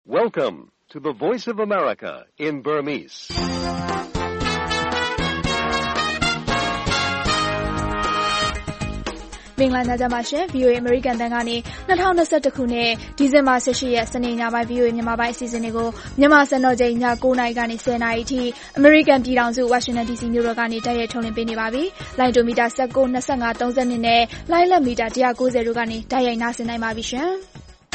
Welcome to the Voice of America in Burmese. ။မင်္ဂလာညချမ်းပါရှင် VOA American တန်ကနေ2021ခုနှစ်ဒီဇင်ဘာ18ရက်စနေညပိုင်း VOA မြန်မာပိုင်းအစီအစဉ်တွေကိုမြန်မာစံတော်ချိန်ည9:00နာရီကနေ10:00နာရီအထိ American ပြည်ထောင်စု Washington DC မြို့တော်ကနေတိုက်ရိုက်ထုတ်လွှင့်ပေးနေပါပြီ။လိုင်းဒိုမီတာ19, 25, 32နဲ့လိုင်းလက်မီတာ190တို့ကနေတိုက်ရိုက်နားဆင်နိုင်ပါပြီရှင်။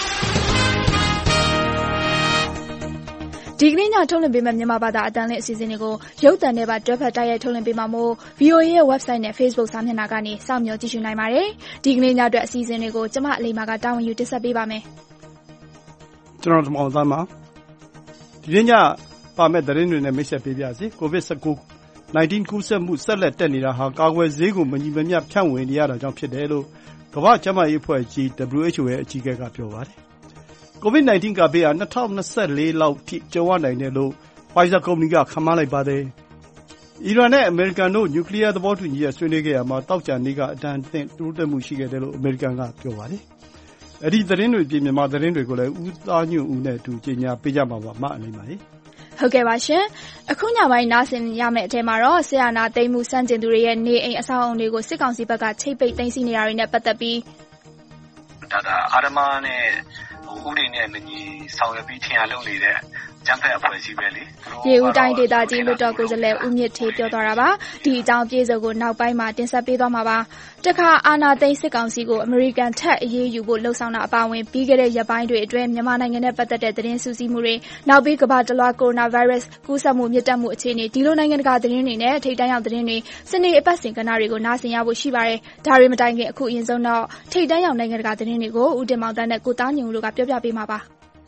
ဒီကနေ့ညထုတ်လွှင့်ပေးမယ့်မြန်မာဘာသာအတန်းလင်းအစီအစဉ်တွေကိုရုပ်သံနဲ့ပါတွဲဖက်တိုက်ရိုက်ထုတ်လွှင့်ပေးမှာမို့ VOA ရဲ့ website နဲ့ Facebook စာမျက်နှာကနေစောင့်မျှော်ကြည့်ရှုနိုင်ပါတယ်။ဒီကနေ့ညအတွက်အစီအစဉ်တွေကိုကျမအလိမ္မာကတာဝန်ယူတင်ဆက်ပေးပါမယ်။ကျွန်တော်ဓမ္မအောင်သားမှာဒီနေ့ညပါမယ့်သတင်းတွေနဲ့မိတ်ဆက်ပေးပါစီ။ COVID-19 ကူးစက်မှုဆက်လက်တက်နေတာဟာကာကွယ်ဆေးကိုမညီမမျှဖြန့်ဝေနေရတာကြောင့်ဖြစ်တယ်လို့ကမ္ဘာ့ကျန်းမာရေးအဖွဲ့ကြီး WHO ရဲ့အကြီးအကဲကပြောပါတယ်။ COVID-19 ကဘေးဟာ2024လောက်ထိကြုံရနိုင်တယ်လို့ Pfizer ကုမ္ပဏီကခန့်မှန်းလိုက်ပါတယ်။အီရန်နဲ့အမေရိကန်တို့နျူကလီးယားသဘောတူညီချက်ဆွေးနွေးခဲ့ရာမှာသောကြာနေ့ကအတန်အသင့်တိုးတက်မှုရှိခဲ့တယ်လို့အမေရိကန်ကပြောပါတယ်။အဲဒီသတင်းတွေပြင်မြန်မာသတင်းတွေကိုလည်းဦးသားညွန့်ဦးနဲ့အတူကြီးညာပေးကြမှာပါမအလိမ့်ပါလေ။ဟုတ်ကဲ့ပါရှင်။အခုညပိုင်းနားဆင်ရမယ့်အထက်မှာတော့ဆရာနာသိမ်းမှုစန့်ကျင်သူတွေရဲ့နေအိမ်အဆောက်အအုံတွေကိုစစ်ကောင်စီဘက်ကချိတ်ပိတ်သိမ်းဆည်းနေတာတွေနဲ့ပတ်သက်ပြီးဒါအာရမနဲ့ဥပဒေနဲ့မညီဆောင်ရွက်ပြီးထင်ရလုပ်နေတဲ့ကျန်းဖက်အဖွဲ့အစည်းပဲလေ။ရေဦးတိုင်းဒေသကြီးလွှတ်တော်ကိုယ်စားလှယ်ဦးမြင့်ထေးပြောသွားတာပါ။ဒီအကြောင်းပြေစုံကိုနောက်ပိုင်းမှာတင်ဆက်ပေးသွားမှာပါ။တခါအာဏာသိမ်းစစ်ကောင်စီကိုအမေရိကန်ထက်အရေးယူဖို့လှုံ့ဆော်တာအပါအဝင်ပြီးခဲ့တဲ့ရက်ပိုင်းတွေအတွင်းမြန်မာနိုင်ငံနဲ့ပတ်သက်တဲ့သတင်းစုစည်းမှုတွေနောက်ပြီးကမ္ဘာတလွှားကိုရိုနာဗိုင်းရပ်စ်ကူးစက်မှုမြင့်တက်မှုအခြေအနေဒီလိုနိုင်ငံတကာသတင်းတွေနဲ့ထိပ်တန်းရောက်သတင်းတွေစနေအပတ်စဉ်ကဏ္ဍတွေကိုနားဆင်ရဖို့ရှိပါတယ်။ဒါတွေမတိုင်ခင်အခုအရင်ဆုံးတော့ထိပ်တန်းရောက်နိုင်ငံတကာသတင်းတွေကိုဦးတင်မောင်တန်းနဲ့ကိုသားညုံတို့ကပြောပြပေးမှာပါ။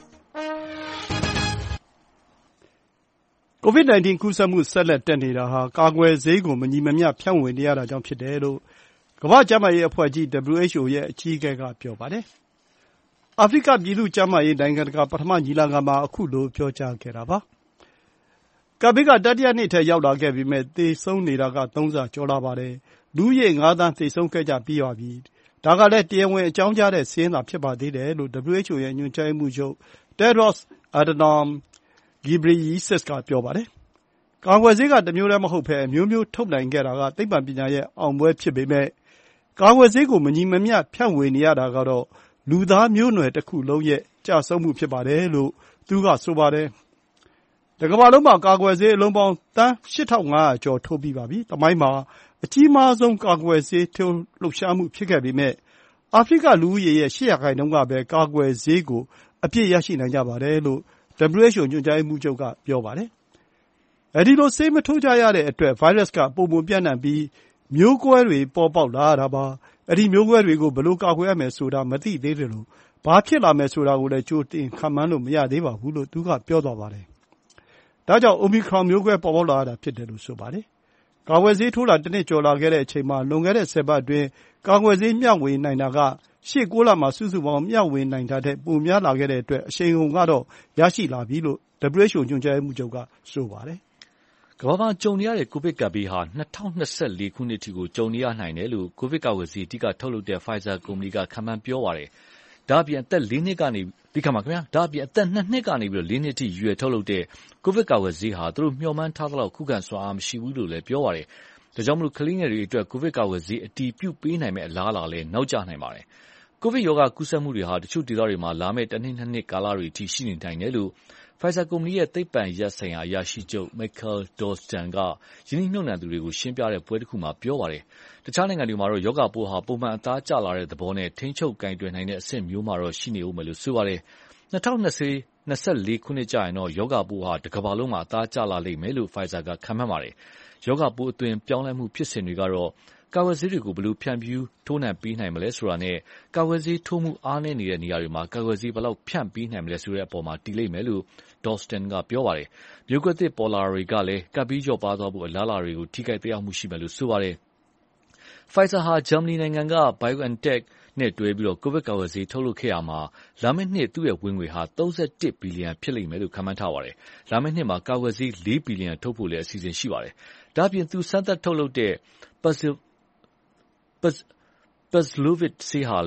COVID-19 ကူးစက်မှုဆက်လက်တက်နေတာဟာကာကွယ်ဆေးကိုမညီမမျှဖြန့်ဝေနေရတာကြောင့်ဖြစ်တယ်လို့ကမ္ဘာ့ကျန်းမာရေးအဖွဲ့ကြီး WHO ရဲ့အကြီးအကဲကပြောပါတယ်။အာဖရိကပြည်သူ့ကျန်းမာရေးနိုင်ငံတကာပထမညီလာခံမှာအခုလိုပြောကြားခဲ့တာပါ။ကပ်ဘေးကတတိယနှစ်ထဲရောက်လာခဲ့ပေမဲ့သေဆုံးနေတာက3ဆကျော်လာပါတယ်။လူဦးရေ9 သန်းသေဆုံးခဲ့ကြပြီးပါပြီ။ဒါကလည်းတရားဝင်အကြောင်းကြားတဲ့စာရင်းသာဖြစ်ပါသေးတယ်လို့ WHO ရဲ့ညွှန်ကြားရေးမှူးချုပ် Tedros Adhanom Ghebreyesus ကပြောပါတယ်။ကာကွယ်ဆေးကတမျိုးတည်းမဟုတ်ဘဲအမျိုးမျိုးထုတ်နိုင်ခဲ့တာကသိပ္ပံပညာရဲ့အောင်ပွဲဖြစ်ပေမဲ့ကာကွယ်ဆေးကိုမညီမမျှဖြန့်ဝေနေရတာကတော့လူသားမျိုးနွယ်တစ်ခုလုံးရဲ့ကျဆုံးမှုဖြစ်ပါတယ်လို့သူကဆိုပါတယ်။တကမ္ဘာလုံးမှာကာကွယ်ဆေးအလုံးပေါင်းသန်း 8,500 ကျော်ထိုးပြီးပါပြီ။သမိုင်းမှာအကြီးမားဆုံးကာကွယ်ဆေးထိုးလှုပ်ရှားမှုဖြစ်ခဲ့ပေမဲ့အာဖရိကလူဦးရေရဲ့8%ကပဲကာကွယ်ဆေးကိုအပြည့်ရရှိနိုင်ကြပါတယ်လို့WHO ညွှန်ကြားရေးမှူးချုပ်ကပြောပါတယ်။အဲဒီလိုဆေးမထိုးကြရတဲ့အတွက်ဗိုင်းရပ်စ်ကပိုမိုပြန့်နှံ့ပြီးမျိုးကွဲတွေပေါ်ပေါက်လာရတာပါ။အဲဒီမျိုးကွဲတွေကိုဘယ်လိုကာကွယ်ရမယ်ဆိုတာမသိသေးတယ်လို့ဘာဖြစ်လာမယ်ဆိုတာကိုလည်းကြိုတင်ခန့်မှန်းလို့မရသေးပါဘူးလို့သူကပြောသွားပါတယ်။ဒါကြောင့် Omicron မျိုးကွဲပေါ်ပေါက်လာရတာဖြစ်တယ်လို့ဆိုပါတယ်။ကာကွယ်ဆေးထိုးတာတစ်နှစ်ကျော်လာခဲ့တဲ့အချိန်မှာလွန်ခဲ့တဲ့10 ပတ်အတွင်းကာကွယ်ဆေးမျှဝေနိုင်တာကရှေ့9 လမှာစုစုပေါင်းမျှဝေနိုင်တာထက်ပိုများလာခဲ့တဲ့အတွက်အရှိန်အဟုန်ကတော့ရရှိလာပြီလို့ WHO ညွှန်ကြားရေးမှူးချုပ်ကဆိုပါတယ်။ကမ္ဘာမှာကြုံနေရတဲ့ကိုဗစ်ကပ်ဘေးဟာ2024ခုနှစ်အထိကိုကြုံနေရနိုင်တယ်လို့ကိုဗစ်ကာကွယ်ဆေးအဓိကထုတ်လုပ်တဲ့ Pfizer ကုမ္ပဏီကခန့်မှန်းပြောပါတယ်။ဒါ့အပြင်အသက်2 နှစ်ကနေ4 နှစ်အထိရွယ်ထုတ်လုပ်တဲ့ကိုဗစ်ကာကွယ်ဆေးဟာသူတို့မျှော်မှန်းထားသလောက်ခုခံစွမ်းအားမရှိဘူးလို့လည်းပြောပါတယ်။ဒါကြောင့်ကလေးငယ်တွေအတွက်ကိုဗစ်ကာကွယ်ဆေးအတည်ပြုပေးနိုင်မယ့်အလားအလာလည်းနောက်ကျနိုင်ပါတယ်။ကိုဗစ်ရောဂါကူးစက်မှုတွေဟာတချို့ဒေသတွေမှာလာမယ့်1 နှစ် 2 နှစ်ကာလတွေအထိရှိနေနိုင်တယ်လို့Pfizer ကုမ္ပဏီရဲ့သိပ္ပံရပ်ဆိုင်ရာအရာရှိချုပ် Mikael Dolsten ကရင်းနှီးမြှုပ်နှံသူတွေကိုရှင်းပြတဲ့ပွဲတစ်ခုမှာပြောပါတယ်။တခြားနိုင်ငံတွေမှာတော့ရောဂါပိုးဟာပုံမှန်အသားကျလာတဲ့သဘောနဲ့ထိန်းချုပ်ကိုင်တွယ်နိုင်တဲ့အဆင့်မျိုးမှာတော့ရှိနေဦးမယ်လို့ဆိုပါတယ်။2024ခုနှစ်ကျရင်တော့ရောဂါပိုးဟာတစ်ကမ္ဘာလုံးမှာအသားကျလာလိမ့်မယ်လို့ Pfizer ကခန့်မှန်းပါတယ်။ရောဂါပိုးအသွင်ပြောင်းလဲမှုဖြစ်စဉ်တွေကတော့ကာကွယ်ဆေးတွေကိုဘယ်လိုဖြန့်ဖြူးထိုးနှံပေးနိုင်မလဲဆိုတာနဲ့ကာကွယ်ဆေးထိုးမှုအားနည်းနေတဲ့နေရာတွေမှာကာကွယ်ဆေးဘယ်လောက်ဖြန့်ပေးနိုင်မလဲဆိုတဲ့အပေါ်မှာတည်လိမ့်မယ်လို့Dolsten ကပြောပါတယ်။မျိုးကွဲသစ်ပေါ်လာတွေကလည်းကပ်ပြီးလျော့ပါးသွားဖို့အလားအလာတွေကိုထိခိုက်သက်ရောက်မှုရှိမယ်လို့ဆိုပါတယ်။ Pfizer ဟာဂျာမနီနိုင်ငံက BioNTech နဲ့တွဲပြီးကိုဗစ်ကာကွယ်ဆေးထုတ်လုပ်ခဲ့ရာမှာလာမယ့်နှစ်သူ့ရဲ့ဝင်ငွေဟာ31 ဘီလီယံဖြစ်လိမ့်မယ်လို့ခန့်မှန်းထားပါတယ်။လာမယ့်နှစ်မှာကာကွယ်ဆေး4 ဘီလီယံထုတ်ဖို့လည်းအစီအစဉ်ရှိပါတယ်။ဒါ့အပြင်သူစမ်းသပ်ထုတ်လုပ်တဲ့Paxlovid ဆေးဟာလည်း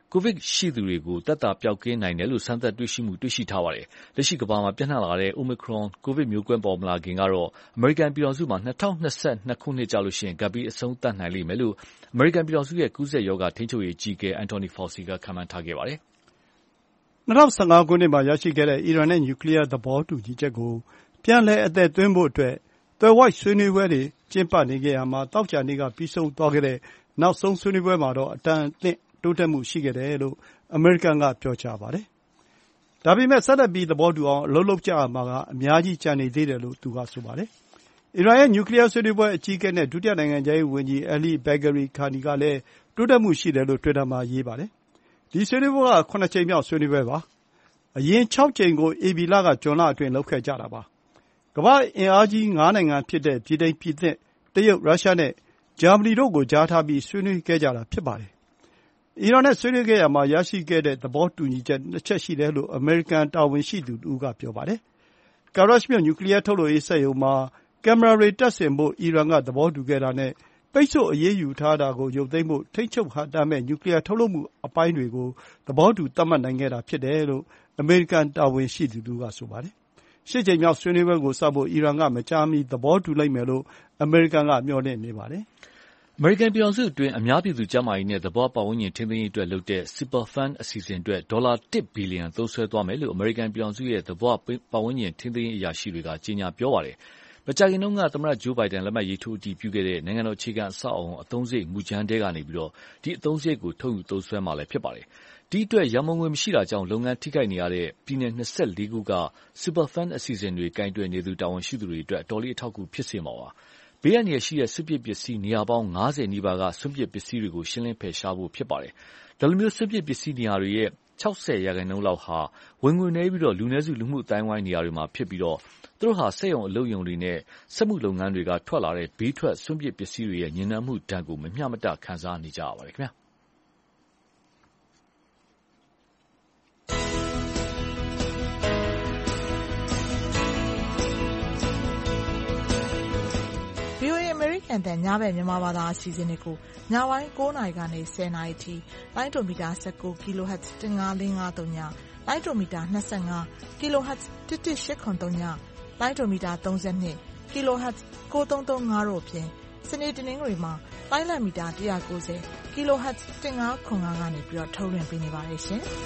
ကိုဗစ်ရှိသူတွေကိုသက်သာပျောက်ကင်းနိုင်တယ်လို့စမ်းသပ်တွေ့ရှိထားပါတယ်။လက်ရှိကမ္ဘာမှာပြန့်နှံ့လာတဲ့ Omicron ကိုဗစ်မျိုးကွဲပေါ်မလာခင်ကတော့အမေရိကန်ပြည်ထောင်စုမှာ2022ခုနှစ်ကျလို့ရှိရင်ကပ်ပြီးအဆုံးသတ်နိုင်လိမ့်မယ်လို့အမေရိကန်ပြည်ထောင်စုရဲ့ကူးစက်ရောဂါထိန်းချုပ်ရေးအကြီးအကဲ Anthony Fauci ကခန့်မှန်းထားခဲ့ပါတယ်။2015ခုနှစ်မှာရရှိခဲ့တဲ့အီရန်နဲ့နျူကလ িয়ার သဘောတူညီချက်ကိုပြန်လည်အသက်သွင်းဖို့အတွက်သွယ်ဝိုက်ဆွေးနွေးပွဲတွေကျင်းပနေခဲ့ရာမှာသောကြာနေ့ကပြီးဆုံးသွားခဲ့တဲ့နောက်ဆုံးဆွေးနွေးပွဲမှာတော့အတန်အသင့်တိုးတက်မှုရှိခဲ့တယ်လို့အမေရိကန်ကပြောကြားပါတယ်။ဒါပေမဲ့ဆက်လက်ပြီးသဘောတူအောင်အလုပ်လုပ်ကြရမှာကအများကြီးကျန်နေသေးတယ်လို့သူကဆိုပါတယ်။အီရန်ရဲ့နျူကလ িয়ার ဆွေးနွေးပွဲအကြီးအကဲနဲ့ဒုတိယနိုင်ငံခြားရေးဝန်ကြီး Ali Bagheri Kani ကလည်းတိုးတက်မှုရှိတယ်လို့တွစ်တာမှာရေးပါတယ်။ဒီဆွေးနွေးပွဲက7ကြိမ်မြောက်ဆွေးနွေးပွဲပါ။အရင်6ကြိမ်ကိုဧပြီလကဇွန်လအတွင်းလုပ်ခဲ့ကြတာပါ။ကမ္ဘာ့အင်အားကြီး5နိုင်ငံဖြစ်တဲ့ဗြိတိန်၊ပြင်သစ်၊တရုတ်၊ရုရှားနဲ့ဂျာမနီတို့ကိုကြားထားပြီးဆွေးနွေးခဲ့ကြတာဖြစ်ပါတယ်။အီရန်နဲ့ဆွေးနွေးခဲ့ရာမှာရရှိခဲ့တဲ့သဘောတူညီချက်2ချက်ရှိတယ်လို့အမေရိကန်တာဝန်ရှိသူတဦးကပြောပါတယ်။ Karachi မြို့နျူကလ িয়ার ထုတ်လုပ်ရေးစက်ရုံမှာကင်မရာတွေတပ်ဆင်ဖို့အီရန်ကသဘောတူခဲ့တာနဲ့ပိတ်ဆို့အရေးယူထားတာကိုရုပ်သိမ်းဖို့ထိန်းချုပ်ဟန့်တားမယ့်နျူကလ িয়ার ထုတ်လုပ်မှုအပိုင်းတွေကိုသဘောတူသတ်မှတ်နိုင်ခဲ့တာဖြစ်တယ်လို့အမေရိကန်တာဝန်ရှိသူတဦးကဆိုပါတယ်။8ကြိမ်မြောက်ဆွေးနွေးပွဲကိုစဖို့အီရန်ကမကြာမီသဘောတူလိမ့်မယ်လို့အမေရိကန်ကမျှော်လင့်နေပါတယ်။အမေရိကန်ပြည်ထောင်စုအတွင်းအများပြည်သူကျန်းမာရေးနဲ့သဘာဝပတ်ဝန်းကျင်ထိန်းသိမ်းရေးအတွက်လုပ်တဲ့ Superfund အစီအစဉ်အတွက်ဒေါ်လာ1ဘီလီယံသုံးစွဲသွားမယ်လို့အမေရိကန်ပြည်ထောင်စုရဲ့သဘာဝပတ်ဝန်းကျင်ထိန်းသိမ်းရေးအရာရှိတွေကကြေညာပြောပါတယ်။မကြာခင်တုန်းကသမ္မတဂျိုးဘိုင်ဒန်လက်မှတ်ရေးထိုးအတည်ပြုခဲ့တဲ့နိုင်ငံတော်အခြေခံအဆောက်အအုံအသုံးစရိတ်မူကြမ်းထဲကနေဒီအသုံးစရိတ်ကိုထုတ်ယူသုံးစွဲမှာလည်းဖြစ်ပါတယ်။ဒီအတွက်ရန်ပုံငွေမရှိတာကြောင့်လုပ်ငန်းထိခိုက်နေရတဲ့ပြည်နယ်24ခုက Superfund အစီအစဉ်တွေကိုင်တွယ်နေသူတာဝန်ရှိသူတွေအတွက်အတော်လေးအထောက်အကူဖြစ်စေမှာပါ။ဘေးအန္တရာယ်ရှိတဲ့စွန့်ပစ်ပစ္စည်းနေရာပေါင်း50နီးပါးကစွန့်ပစ်ပစ္စည်းတွေကိုရှင်းလင်းဖယ်ရှားဖို့ဖြစ်ပါတယ်။ဒီလိုမျိုးစွန့်ပစ်ပစ္စည်းနေရာတွေရဲ့60%လောက်ဟာဝင်ငွေနည်းပြီးလူနည်းစုလူမှုအတိုင်းဝိုင်းနေရာတွေမှာဖြစ်ပြီးသူတို့ဟာစက်ရုံအလုပ်ရုံတွေနဲ့စက်မှုလုပ်ငန်းတွေကထွက်လာတဲ့ဘေးထွက်စွန့်ပစ်ပစ္စည်းတွေရဲ့ညစ်ညမ်းမှုဒဏ်ကိုမမျှမတခံစားနေကြရပါတယ်ခင်ဗျာ။ VOA အမေရိကန်တန်ညဘက်မြန်မာဘာသာအစီအစဉ်တွေကိုညပိုင်း9နာရီကနေ10နာရီထိလိုင်းဒိုမီတာ19 kHz 15553ညလိုင်းဒိုမီတာ25 kHz 11803ညလိုင်းဒိုမီတာ32 kHz 9335တို့အပြင်စနေတနင်္ဂနွေမှာလိုင်းလံမီတာ190 kHz 1505ကနေပြီးတော့ထုတ်လွှင့်ပေးနေပါတယ်ရှင်။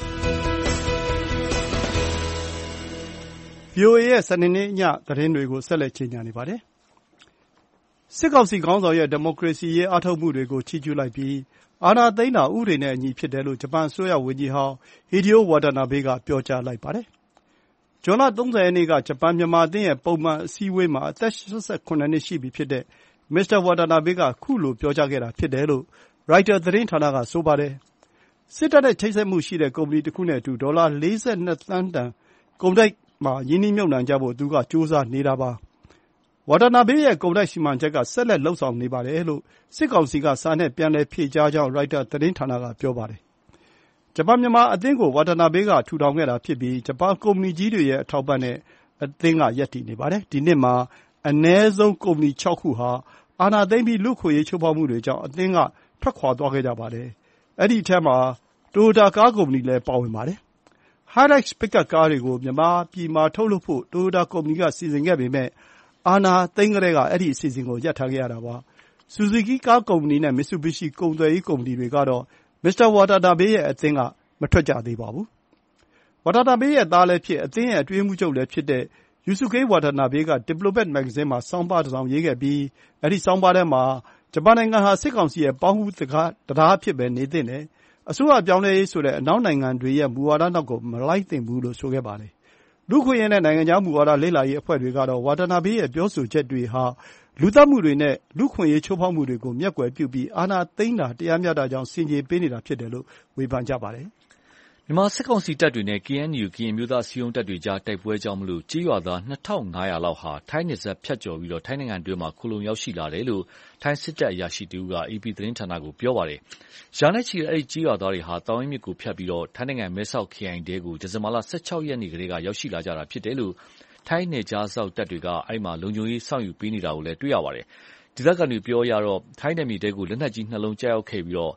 VOA ရဲ့စနေနေ့ညသတင်းတွေကိုဆက်လက်ကြီးညာနေပါတယ်။စစ်ကောင်စီခေါင်းဆောင်ရဲ့ဒီမိုကရေစီရေးအားထုတ်မှုတွေကိုချီးကျူးလိုက်ပြီးအာဏာသိမ်းတာဥပဒေနဲ့အညီဖြစ်တယ်လို့ဂျပန်အစိုးရဝန်ကြီးဟောင်းဟီဒီယိုဝါတာနာဘေးကပြောကြားလိုက်ပါတယ်။ဇွန်လ30ရက်နေ့ကဂျပန်မြန်မာအသင်းရဲ့ပုံမှန်အစည်းအဝေးမှာအသက်88နှစ်ရှိပြီဖြစ်တဲ့မစ္စတာဝါတာနာဘေးကခုလိုပြောကြားခဲ့တာဖြစ်တယ်လို့ရိုက်တာသတင်းဌာနကဆိုပါတယ်။စစ်တပ်နဲ့ချိတ်ဆက်မှုရှိတဲ့ကုမ္ပဏီတစ်ခုနဲ့အတူဒေါ်လာ42သန်းတန်ကုန်တိုက်မှာရင်းနှီးမြှုပ်နှံကြဖို့သူကကြိုးစားနေတာပါ။ဝါတာနာဘေးရဲ့ကုန်တိုက်စီမံချက်ကဆက်လက်လုပ်ဆောင်နေပါတယ်လို့စစ်ကောင်စီကစာနဲ့ပြန်လည်ဖြေကြားကြောင်းရိုက်တာသတင်းဌာနကပြောပါတယ်။ဂျပန်မြန်မာအသင်းကိုဝါတာနာဘေးကထူထောင်ခဲ့တာဖြစ်ပြီးဂျပန်ကုမ္ပဏီကြီးတွေရဲ့အထောက်အပံ့နဲ့အသင်းကရပ်တည်နေပါတယ်။ဒီနှစ်မှာအနည်းဆုံးကုမ္ပဏီ6ခုဟာအာဏာသိမ်းပြီးလူ့အခွင့်အရေးချိုးဖောက်မှုတွေကြောင့်အသင်းကထွက်ခွါသွားခဲ့ကြပါတယ်။အဲဒီအထဲမှာတိုယိုတာကားကုမ္ပဏီလည်းပါဝင်ပါတယ်။ Hilux ပစ်ကပ်ကားတွေကိုမြန်မာပြည်မှာထုတ်လုပ်ဖို့တိုယိုတာကုမ္ပဏီကစီစဉ်ခဲ့ပေမယ့်အာဏာသိမ်းကတည်းကအဲဒီအစီအစဉ်ကိုရပ်ထားခဲ့ရတာပါ။ ဆူဇူကီးကားကုမ္ပဏီနဲ့မစ်ဆူဘီရှီကုန်သွယ်ရေးကုမ္ပဏီတွေကတော့မစ္စတာဝါတာနာဘေးရဲ့အသင်းကမထွက်ကြသေးပါဘူး။ဝါတာနာဘေးရဲ့သားလည်းဖြစ်အသင်းရဲ့အတွင်းရေးမှူးချုပ်လည်းဖြစ်တဲ့ယူဆူကေးဝါတာနာဘေးကဒီပလိုမတ်မဂ္ဂဇင်းမှာဆောင်းပါးတစ်စောင်ရေးခဲ့ပြီးအဲဒီဆောင်းပါးထဲမှာဂျပန်နိုင်ငံဟာစစ်ကောင်စီရဲ့ပေါင်းဖူးတရားဖြစ်ပဲနေသင့်တယ်။အစိုးရပြောင်းလဲရေးဆိုတဲ့အနောက်နိုင်ငံတွေရဲ့မူဝါဒနောက်ကိုမလိုက်သင့်ဘူးလို့ဆိုခဲ့ပါတယ်။လူ့အခွင့်အရေးနဲ့နိုင်ငံခြားမူဝါဒလေ့လာရေးအဖွဲ့တွေကတော့ဝါတာနာဘေးရဲ့ပြောဆိုချက်တွေဟာလူသတ်မှုတွေနဲ့လူ့အခွင့်အရေးချိုးဖောက်မှုတွေကိုမျက်ကွယ်ပြုပြီးအာဏာသိမ်းတာတရားမျှတကြောင်းဆင်ခြေပေးနေတာဖြစ်တယ်လို့ဝေဖန်ကြပါတယ်။မြန်မာစစ်ကောင်စီတပ်တွေနဲ့ KNU ကရင်အမျိုးသားအစည်းအရုံးတပ်တွေကြားတိုက်ပွဲကြောင့်ကျေးရွာသား2500လောက်ဟာထိုင်းနယ်စပ်ဖြတ်ကျော်ပြီးထိုင်းနိုင်ငံတွင်းခိုလှုံရောက်ရှိလာတယ်လို့ထိုင်းစစ်တပ်အရာရှိတဦးက AP သတင်းဌာနကိုပြောပါတယ်။ရာနဲ့ချီတဲ့အဲဒီကျေးရွာသားတွေဟာသောင်ရင်းမြစ်ကိုဖြတ်ပြီးထိုင်းနိုင်ငံမဲဆောက်ခရိုင်ထဲကိုဒီဇင်ဘာလ16ရက်နေ့ကတည်းကရောက်ရှိလာကြတာဖြစ်တယ်လို့ထိုင်းနယ်ခြားစောင့်တပ်တွေကအဲဒီမှာလုံခြုံရေးစောင့်ယူပေးနေတာကိုလည်းတွေ့ရပါတယ်။ဒေသခံတွေပြောရတော့ထိုင်းနယ်မြေထဲကိုလက်နက်ကြီး2လုံးကျရောက်ခဲ့ပြီး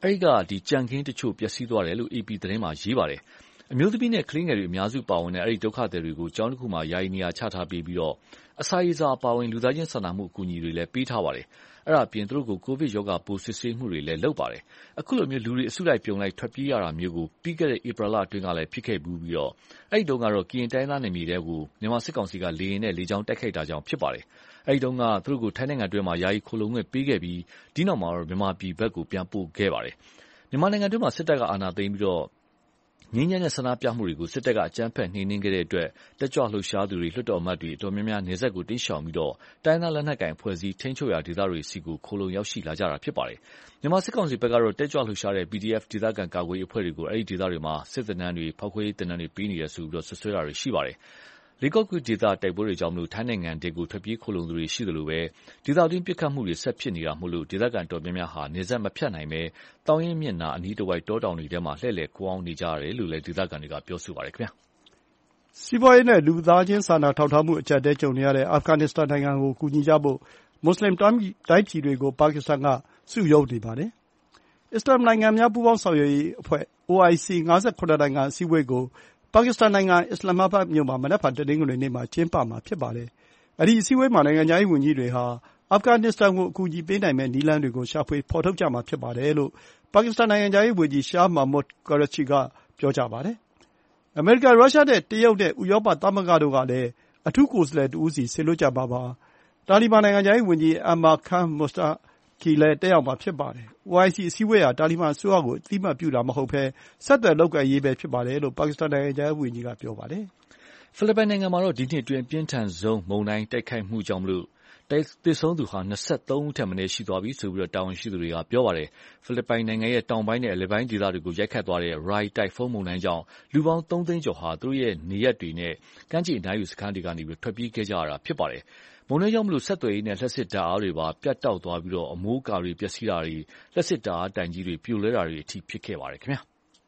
အဲဒီကကြံခင်းတချို့ပျက်စီးသွားတယ်လို့ AP သတင်းမှာရေးပါတယ်။အမျိုးသမီးနဲ့ကလေးငယ်တွေအများစုပါဝင်တဲ့အဲဒီဒုက္ခသည်တွေကိုကျောင်းတစ်ခုမှာယာယီနေရာချထားပေးပြီးတော့အစာရေစာအပါအဝင်လူသားချင်းစာနာမှုအကူအညီတွေလည်းပေးထားပါတယ်။အဲ့ဒါအပြင်သူတို့ကိုကိုဗစ်ရောဂါပိုးစစ်ဆေးမှုတွေလည်းလုပ်ပါတယ်။အခုလိုမျိုးလူတွေအစုလိုက်ပြုံလိုက်ထွက်ပြေးရတာမျိုးကိုပြီးခဲ့တဲ့ဧပြီလအတွင်းကလည်းဖြစ်ခဲ့ပြီးတော့အဲဒီတုန်းကတော့ကရင်တိုင်းသားနယ်မြေတွေကိုမြန်မာစစ်ကောင်စီကလေယာဉ်နဲ့လေကြောင်းတိုက်ခိုက်တာကြောင့်ဖြစ်ပါတယ်။အဲဒီတုန်းကသူတို့ကိုထိုင်းနိုင်ငံတွင်းမှာယာယီခိုလုံခွင့်ပေးခဲ့ပြီးဒီနောက်မှာတော့မြန်မာပြည်ဘက်ကိုပြန်ပို့ခဲ့ပါတယ်။မြန်မာနိုင်ငံတွင်းမှာစစ်တပ်ကအာဏာသိမ်းပြီးတော့ငြိမ်းချမ်းတဲ့ဆန္ဒပြမှုတွေကိုစစ်တပ်ကအကြမ်းဖက်နှိမ်နင်းခဲ့တဲ့အတွက်တက်ကြွလှုပ်ရှားသူတွေလွှတ်တော်အမတ်တွေအတော်များများနေဆက်ကိုတိတ်ရှောင်ပြီးတော့တိုင်းသားလက်နက်ကိုင်အဖွဲ့အစည်းထိန်းချုပ်ရာဒေသတွေစီကိုခိုလုံရောက်ရှိလာကြတာဖြစ်ပါတယ်။မြန်မာစစ်ကောင်စီဘက်ကတော့တက်ကြွလှုပ်ရှားတဲ့ PDF ဒေသခံကာကွယ်ရေးအဖွဲ့တွေကိုအဲဒီဒေသတွေမှာစစ်တပ်နှန်းတွေဖောက်ခွဲရေးတပ်နှန်းတွေပေးနေတယ်ဆိုပြီးတော့ဆွဆွဲတာတွေရှိပါတယ်။လေးကော့ကူဒေသတိုက်ပွဲတွေကြောင့်ထိုင်းနိုင်ငံဒေကိုထွက်ပြေးခိုလုံသူတွေရှိသလိုပဲဒေသတွင်းပစ်ခတ်မှုတွေဆက်ဖြစ်နေတာမို့လို့ဒေသခံတော်များများဟာနေဆက်မဖြတ်နိုင်ပဲတောင်ရင်မြင့်နာအနီးတစ်ဝိုက်တောတောင်တွေထဲမှာလှည့်လည်ခိုအောင်နေကြရတယ်လို့လည်းဒေသခံတွေကပြောဆိုပါတယ်ခင်ဗျာ။စီးပွားရေးနဲ့လူသားချင်းစာနာထောက်ထားမှုအကျပ်အတည်းကြုံနေရတဲ့အာဖဂန်နစ္စတန်နိုင်ငံကိုကူညီကြဖို့မွတ်စလင်တိုင်းပြည်တွေကိုပါကစ္စတန်ကစုရုံးနေပါတယ်။အစ္စလာမ်နိုင်ငံများပူးပေါင်းဆောင်ရွက်ရေးအဖွဲ့ OIC 58 နိုင်ငံအစည်းအဝေးကိုပါကစ္စတန်နိုင်ငံအစ္စလာမ္မာဘတ်မြို့မှာမနက်ဖြန်တနင်္ဂနွေနေ့မှာကျင်းပမှာဖြစ်ပါတယ်။အဲဒီအစည်းအဝေးမှာနိုင်ငံခြားရေးဝန်ကြီးတွေဟာအာဖဂန်နစ္စတန်ကိုအကူအညီပေးနိုင်မယ့်နည်းလမ်းတွေကိုရှာဖွေဖော်ထုတ်ကြမှာဖြစ်ပါတယ်လို့ပါကစ္စတန်နိုင်ငံခြားရေးဝန်ကြီးရှားမာမွတ်ကာရချီကပြောကြားပါတယ်။အမေရိကန်၊ရုရှားနဲ့တရုတ်နဲ့ဥရောပသမဂ္ဂတို့ကလည်းအထူးကိုယ်စားလှယ်တဦးစီစေလွှတ်ကြမှာပါ။တာလီဘန်နိုင်ငံခြားရေးဝန်ကြီးအမာခန်းမုစတာကီလည်းတက်ရောက်မှာဖြစ်ပါတယ်။ OIC အစည်းအဝေးဟာတာလီဘန်အစိုးရကိုအသိအမှတ်ပြုတာမဟုတ်ဘဲဆက်သွယ်လုပ်ကိုင်ရေးပဲဖြစ်ပါတယ်လို့ပါကစ္စတန်နိုင်ငံခြားရေးဝန်ကြီးကပြောပါတယ်။ဖိလစ်ပိုင်နိုင်ငံမှာတော့ဒီနှစ်အတွင်းအပြင်းထန်ဆုံးမုန်တိုင်းတိုက်ခိုက်မှုကြောင့်သေဆုံးသူဟာ23ဦးထက်မနည်းရှိသွားပြီဆိုပြီးတာဝန်ရှိသူတွေကပြောပါတယ်။ဖိလစ်ပိုင်နိုင်ငံရဲ့တောင်ပိုင်းနဲ့အလယ်ပိုင်းဒေသတွေကိုရိုက်ခတ်သွားတဲ့ Rai တိုင်ဖုန်းမုန်တိုင်းကြောင့်လူပေါင်း3သိန်းကျော်ဟာသူတို့ရဲ့နေရပ်တွေနဲ့ကမ်းခြေအနားယူစခန်းတွေကနေထွက်ပြေးခဲ့ကြရတာဖြစ်ပါတယ်။မုန်တိုင်းကြောင့်ဆက်သွယ်ရေးနဲ့လျှပ်စစ်ဓာတ်အားတွေပါပြတ်တောက်သွားပြီးအမိုးအကာတွေပျက်စီးတာတွေလျှပ်စစ်ဓာတ်အားတိုင်ကြီးတွေပြိုလဲတာတွေအထိဖြစ်ခဲ့ပါတယ်ခင်ဗျာ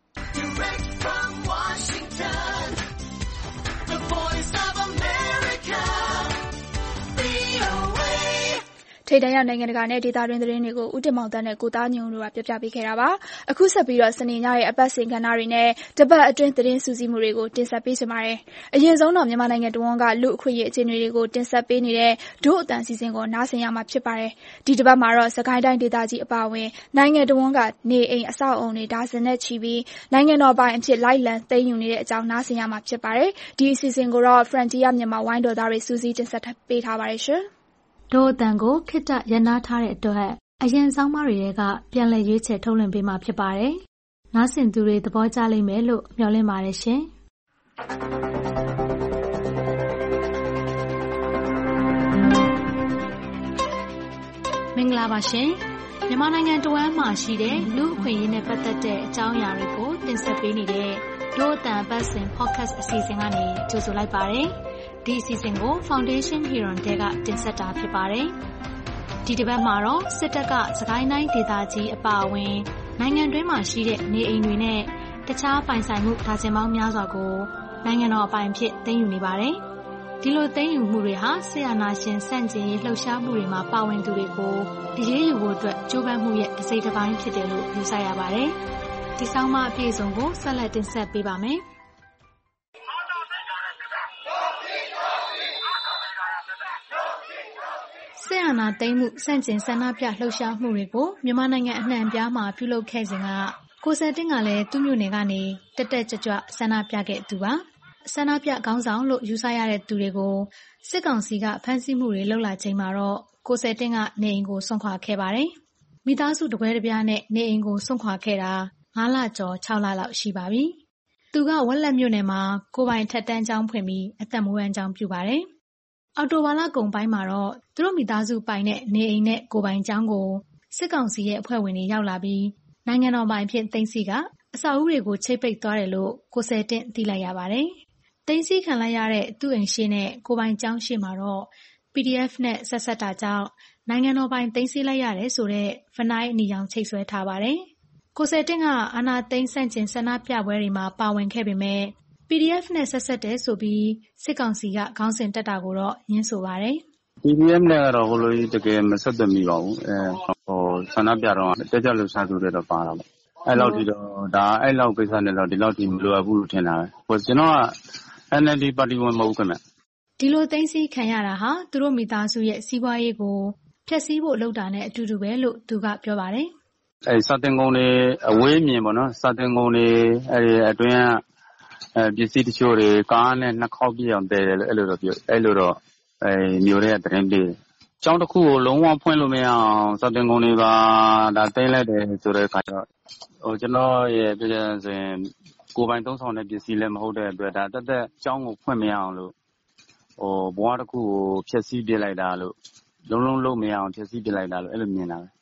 ထိပ်တန်းရောက်နိုင်ငံတကာနဲ့ဒေသတွင်းသတင်းတွေကိုဦးတင်မောင်သန်းနဲ့ကိုသားညွန့်တို့ကပြပြပေးခဲ့တာပါ။အခုဆက်ပြီးစနေညရဲ့အပတ်စဉ်ကဏ္ဍတွေနဲ့တပတ်အတွင်းသတင်းစုစည်းမှုတွေကိုတင်ဆက်ပေးချင်ပါတယ်။အရင်ဆုံးတော့မြန်မာနိုင်ငံတဝန်းကလူ့အခွင့်အရေးအခြေအနေတွေကိုတင်ဆက်ပေးနေတဲ့ဒို့အတန်စီစဉ်ကိုနားဆင်ရမှာဖြစ်ပါတယ်။ဒီတပတ်မှာတော့စကိုင်းတိုင်းဒေသကြီးအပါအဝင်နိုင်ငံတဝန်းကနေအိမ်အဆောက်အအုံတွေဒါဇင်နဲ့ချီပြီးနိုင်ငံတော်ပိုင်အဖြစ်လိုက်လံသိမ်းယူနေတဲ့အကြောင်းနားဆင်ရမှာဖြစ်ပါတယ်။ဒီအစီအစဉ်ကိုတော့ Frontier မြန်မာဝိုင်းတော်သားတွေစူးစီးတင်ဆက်ပေးထားပါတယ်ရှင်။ဒို့အတန်ကိုခေတ္တရပ်နားထားတဲ့အတွက်အရင်ဆောင်းပါးတွေကပြန်လည်ရွေးချယ်ထုတ်လွှင့်ပေးမှာဖြစ်ပါတယ်။နားဆင်သူတွေသဘောကျလိမ့်မယ်လို့မျှော်လင့်ပါတယ်ရှင်။မင်္ဂလာပါရှင်။မြန်မာနိုင်ငံတဝန်းမှာရှိတဲ့လူ့အခွင့်အရေးနဲ့ပတ်သက်တဲ့အကြောင်းအရာတွေကိုတင်ဆက်ပေးနေတဲ့ဒို့အတန်အပတ်စဉ် podcast အစီအစဉ်ကနေကြိုဆိုလိုက်ပါတယ်။ဒီအစီအစဉ်ကို Foundation Heron တဲကတင်ဆက်တာဖြစ်ပါတယ်။ဒီတစ်ပတ်မှာတော့စစ်တပ်ကစကိုင်းတိုင်းဒေသကြီးအပါအဝင်နိုင်ငံတွင်းမှာရှိတဲ့နေအိမ်တွေနဲ့တခြားပိုင်ဆိုင်မှုဒါဇင်ပေါင်းများစွာကိုနိုင်ငံတော်အပိုင်အဖြစ်သိမ်းယူနေပါတယ်။ဒီလိုသိမ်းယူမှုတွေဟာဆရာနာရှင်စန့်ကျင်ရေးလှုပ်ရှားမှုတွေမှာပါဝင်သူတွေကိုအရေးယူဖို့အတွက်ကြိုးပမ်းမှုရဲ့တစ်စိတ်တစ်ပိုင်းဖြစ်တယ်လို့ယူဆရပါတယ်။ဒီဆောင်မအပြည့်အစုံကိုဆက်လက်တင်ဆက်ပေးပါမယ်။ဆရာနာသိမ်းမှုစန့်ကျင်ဆန္ဒပြလှုပ်ရှားမှုတွေကိုမြန်မာနိုင်ငံအနှံ့အပြားမှာပြုလုပ်ခဲ့စဉ်ကကိုစဲတင်ကလည်းသူ့မြို့နယ်ကနေတက်တက်ကြွကြွဆန္ဒပြခဲ့သူပါဆန္ဒပြခေါင်းဆောင်လို့ယူဆရတဲ့သူတွေကိုစစ်ကောင်စီကဖမ်းဆီးမှုတွေလုပ်လာချိန်မှာတော့ကိုစဲတင်ကနေအိမ်ကိုစွန့်ခွာခဲ့ပါတယ်မိသားစုတကွဲတပြားနဲ့နေအိမ်ကိုစွန့်ခွာခဲ့တာ9လကျော်6လလောက်ရှိပါပြီသူကဝက်လက်မြို့နယ်မှာကိုပိုင်ထက်တန်းကျောင်းဖွင့်ပြီးအသက်မွေးဝမ်းကျောင်းပြုပါတယ်အော်တိုဘာလကုန်ပိုင်းမှာတော့သူတို့မိသားစုပိုင်တဲ့နေအိမ်နဲ့ကိုပိုင်ကျောင်းကိုစစ်ကောင်စီရဲ့အဖွဲ့ဝင်တွေရောက်လာပြီးနိုင်ငံတော်ပိုင်ဖြစ်သိမ်းဆီးကအဆောက်အဦတွေကိုချိတ်ပိတ်သွားတယ်လို့ကိုစဲတင့်သိလိုက်ရပါတယ်။သိမ်းဆီးခံလိုက်ရတဲ့သူ့အိမ်ရှိနဲ့ကိုပိုင်ကျောင်းရှိမှာတော့ PDF နဲ့ဆက်တာကြောင့်နိုင်ငံတော်ပိုင်သိမ်းဆီးလိုက်ရတယ်ဆိုတဲ့ဖနိုင်းအနီရောင်ချိတ်ဆွဲထားပါတယ်။ကိုစဲတင့်ကအာဏာသိမ်းဆန့်ကျင်ဆန္ဒပြပွဲတွေမှာပါဝင်ခဲ့ပေမဲ့PDF နဲ့ဆက်တယ်ဆိုပြီးစစ်ကောင်စီကခေါင်းစဉ်တက်တာကိုတော့ညှင်းဆိုပါတယ်။ PDF နဲ့ကတော့ဟိုလိုကြီးတကယ်မဆက်သွယ်မိပါဘူးဆန္ဒပြတော့တက်ကြလို့စားသူတွေတော့ပါတာပေါ့အဲ့လောက်ဒီတော့ဒါအဲ့လောက်ကိစ္စနဲ့တော့ဒီလောက်ဒီမလိုအပ်ဘူးလို့ထင်တာပဲကျွန်တော်က NLD ပါတီဝင်မဟုတ်ခင်ဗျဒီလိုသိမ်းဆည်းခံရတာဟာသူတို့မိသားစုရဲ့စီးပွားရေးကိုဖျက်ဆီးဖို့လုပ်တာနဲ့အတူတူပဲလို့သူကပြောပါတယ်အဲ့စာတင်ကုန်တွေအဝေးမြင်ပေါ့နော်စာတင်ကုန်တွေအဲ့အတွင်းကပစ္စည်းတချို့တွေကားနဲ့2ခေါက်ပြည့်အောင်တည်တယ်လို့အဲ့လိုတော့ပြောအဲ့လိုတော့မျိုးတွေကသတင်းပေးကျောင်းတစ်ခုကိုလုံးဝဖွင့်လို့မရအောင်စာတင်ကုန်တွေပါဒါသိမ်းလိုက်တယ်ဆိုတဲ့အခါကျတော့ကျွန်တော်ရဲ့ပြောချင်ဆိုရင်ကိုယ်ပိုင်သုံးဆောင်တဲ့ပစ္စည်းလည်းမဟုတ်တဲ့အတွက်ဒါတက်ကျောင်းကိုဖွင့်မရအောင်လို့ဘဝတစ်ခုကိုဖျက်ဆီးပြလိုက်တာလို့လုံးလုံးမရအောင်ဖျက်ဆီးပြလိုက်တာလို့အဲ့လိုမြင်တာပဲ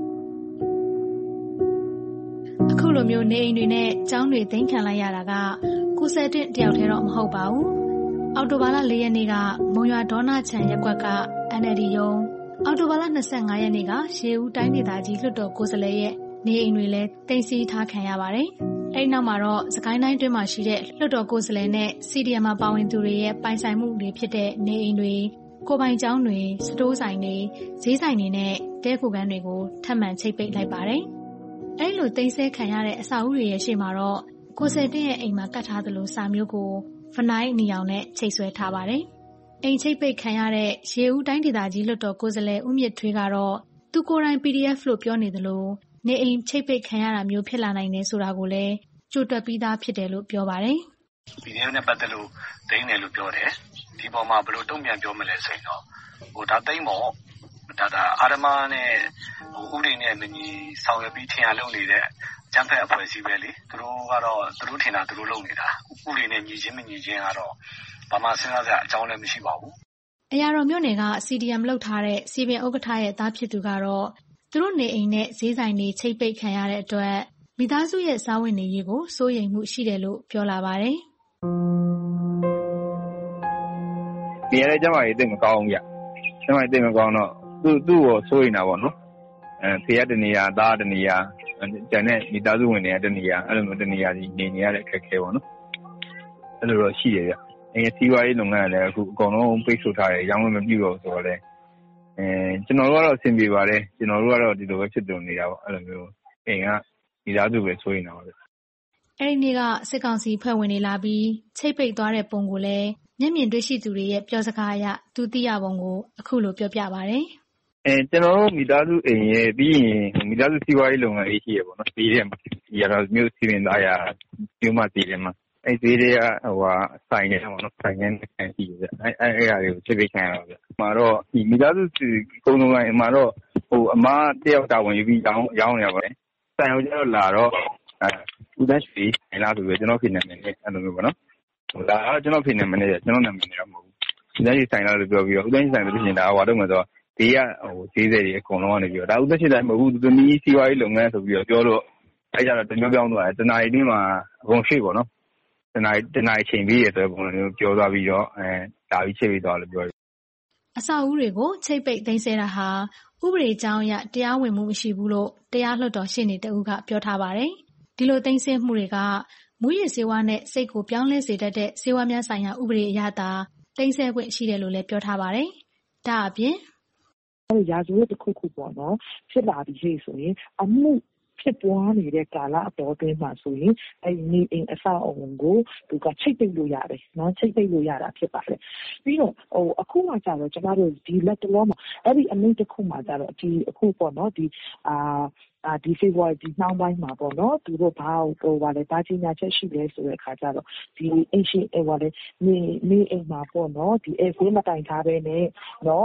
အခုလိုမျိုးနေအိမ်တွေနဲ့ကျောင်းတွေသိမ်းခံလိုက်ရတာကကိုစက်တင်တယောက်တည်းတော့မဟုတ်ပါဘူးအော်တိုဘာလ4ရက်နေ့ကမုံရွာဒေါနာချန်ရပ်ကွက်က NLD ရုံးအော်တိုဘာလ25ရက်နေ့ကရှေးဦးတိုင်းဒေသကြီးလွှတ်တော်ကိုယ်စားလှယ်ရဲ့နေအိမ်တွေလည်းသိမ်းဆည်းထားခံရပါတယ်အဲ့နောက်မှာတော့စကိုင်းတိုင်းတွင်းမှာရှိတဲ့လွှတ်တော်ကိုယ်စားလှယ်နဲ့ CDM မှာပါဝင်သူတွေရဲ့ပိုင်ဆိုင်မှုတွေဖြစ်တဲ့နေအိမ်တွေကိုပိုင်ကျောင်းတွေစတိုးဆိုင်တွေဈေးဆိုင်တွေနဲ့တဲခိုခန်းတွေကိုထပ်မံချိတ်ပိတ်လိုက်ပါတယ်အဲ့လိုသိမ်းဆည်းခံရတဲ့အဆောက်အဦတွေရဲ့ရှေ့မှာတော့ကိုစက်တင်ရဲ့အိမ်မှာကတ်ထားသလိုစာမျိုးကိုဖနိုင်းအနီအောင်နဲ့ချိတ်ဆွဲထားပါတယ်အိမ်ချိတ်ပိတ်ခံရတဲ့ရေဦးတိုင်းဒေသကြီးလွှတ်တော်ကိုယ်စားလှယ်ဦးမြင့်ထွေးကတော့သူကိုယ်တိုင် PDF လို့ပြောနေသလိုနေအိမ်ချိတ်ပိတ်ခံရတာမျိုးဖြစ်လာနိုင်တယ်ဆိုတာကိုလည်းကြိုတွက်ပြီးသားဖြစ်တယ်လို့ပြောပါတယ် PDF နဲ့ပတ်သက်လို့သိမ်းတယ်လို့ပြောတယ်ဒီပေါ်မှာဘယ်လိုတုံ့ပြန်ပြောမလဲဆိုရင်တော့ဒါသိမ်းပေါ့ဒါအာရမနဲ့ဥပဒေနဲ့မညီဆောင်ရွက်ပြီးထင်ရလုပ်နေတဲ့ကျန်းဖက်အဖွဲ့အစည်းပဲလေသူတို့ကတော့သူတို့ထင်တာသူတို့လုပ်နေတာဥပဒေနဲ့ညီချင်းမညီချင်းကတော့ဘာမှစဉ်းစားစရာအကြောင်းလည်းမရှိပါဘူးအရာတော်မြို့နယ်က CDM လောက်ထားတဲ့စီပင်ဥက္ကဋ္ဌရဲ့သားဖြစ်သူကတော့သူတို့နေအိမ်နဲ့ဈေးဆိုင်တွေချိတ်ပိတ်ခံရတဲ့အတွက်မိသားစုရဲ့စားဝတ်နေရေးကိုစိုးရိမ်မှုရှိတယ်လို့ပြောလာပါတယ်ဒီရဲကျမကြီးတိတ်မကောင်းဘူးဗျကျမကြီးတိတ်မကောင်းတော့သူ့ကိုစိုးရိမ်တာပေါ့နော်ဖေရတနေရသားတနေရကျန်တဲ့မိသားစုဝင်တွေကတနေရအဲ့လိုမျိုးတနေရကြီးနေရတဲ့အခက်အခဲပေါ့နော်အဲ့လိုတော့ရှိရဗျစီးပွားရေးလုပ်ငန်းလည်းအခုအကုန်လုံးပိတ်ဆို့ထားတယ်ရောင်းဝယ်မပြုတော့ဆိုတော့လေကျွန်တော်တို့ကတော့အဆင်ပြေပါတယ်ကျွန်တော်တို့ကတော့ဒီလိုပဲဖြစ်တုံနေတာပေါ့အဲ့လိုမျိုးအိမ်ကမိသားစုပဲစိုးရိမ်တာပါဗျအဲ့ဒီနေ့ကစစ်ကောင်စီဖွဲ့ဝင်တွေလာပြီးချိတ်ပိတ်သွားတဲ့ပုံကိုလည်းမျက်မြင်တွေ့ရှိသူတွေရဲ့ပြောစကားအရသူသိရပုံကိုအခုလိုပြောပြပါတယ်ကျွန်တော်တို့မိသားစုအိမ်ရဲ့ပြီးရင်မိသားစုစီးပွားရေးလုပ်ငန်းရေးရှိရပေါ့နော်ပြီးတဲ့ဒီရတော့မျိုးစီရင်သားရပြုံးမတည်တယ်မှာအဲ့ဒီတွေကဆိုင်နေပေါ့နော်ဆိုင်နေခံရှိရအဲ့အရာတွေကိုချိတ်ပိတ်ခံရတော့ဗျမှာတော့ဒီမိသားစုကုန်းလုံးပိုင်းမှာတော့အမတယောက်တာဝန်ယူပြီးရောင်းနေရပါတယ်ဆိုင်ကိုကျတော့လာတော့ဦးတန်းရွှေနိုင်လားဆိုပြီးကျွန်တော်ဖြစ်နေတယ်အဲ့လိုမျိုးပေါ့နော်ဒါကတော့ကျွန်တော်ဖြစ်နေမနေကျွန်တော်နာမည်နေတော့မဟုတ်ဘူးဦးတန်းရွှေဆိုင်လားလို့ပြောပြီးတော့ဦးတန်းရွှေဆိုင်လို့ဖြစ်နေတာဟိုတော့မှဆိုဒီကဈေးတွေအကုန်လုံးကနေပြီးတော့ဒါဦးတန်းရွှေဆိုင်မဟုတ်ဘူးသူနီးစီးပွားရေးလုပ်ငန်းဆိုပြီးတော့ပြောလို့အဲ့ကြတော့တမျိုးပြောင်းသွားတယ်တနာရီတင်းမှာအကုန်ရွှေ့ပေါ့နော်တနာရီချိန်ပြီးရတဲ့ပုံစံမျိုးပြောသွားပြီးတော့ဒါပြီးချိတ်ပြီးသွားလို့ပြောတယ်အဆောက်အဦတွေကိုချိတ်ပိတ်သိမ်းဆည်းတာဟာဥပဒေကြောင်းအရတရားဝင်မှုမရှိဘူးလို့တရားလွှတ်တော်ရှေ့နေတဦးကပြောထားပါတယ်ဒီလိုသိမ်းဆည်းမှုတွေကမူရစ်ဆေးဝါးနဲ့စိတ်ကိုပြောင်းလဲစေတတ်တဲ့ဆေးဝါးများဆိုင်ရာဥပဒေအရသာသိမ်းဆည်းခွင့်ရှိတယ်လို့လည်းပြောထားပါတယ်ဒါအပြင်ရာဇဝတ်တစ်ခုခုပေါ့နော်ဖြစ်လာပြီးဆိုရင်အမှုဖြစ်ပွားနေတဲ့ကာလအတော်အတွင်းမှာဆိုရင်အဲဒီနေအိမ်အဆောက်အအုံကိုသူကချိတ်ပိတ်လို့ရတယ်နော်ချိတ်ပိတ်လို့ရတာဖြစ်ပါတယ်ပြီးတော့အခုမှကျတော့ကျမတို့ဒီလက်တလုံးမှာအဲ့ဒီအမိန့်တစ်ခုမှကျတော့ဒီအခုပေါ့နော်ဒီဖေဖော်ဝါရီဒီနှောင်းပိုင်းမှာပေါ့နော်သူတို့ဘာကြီးညာချက်ရှိလဲဆိုတဲ့အခါကျတော့ဒီအိမ်ရှိနေအိမ်မှာပေါ့နော်ဒီအဲဈေးမတိုင်ထားပဲနဲ့နော်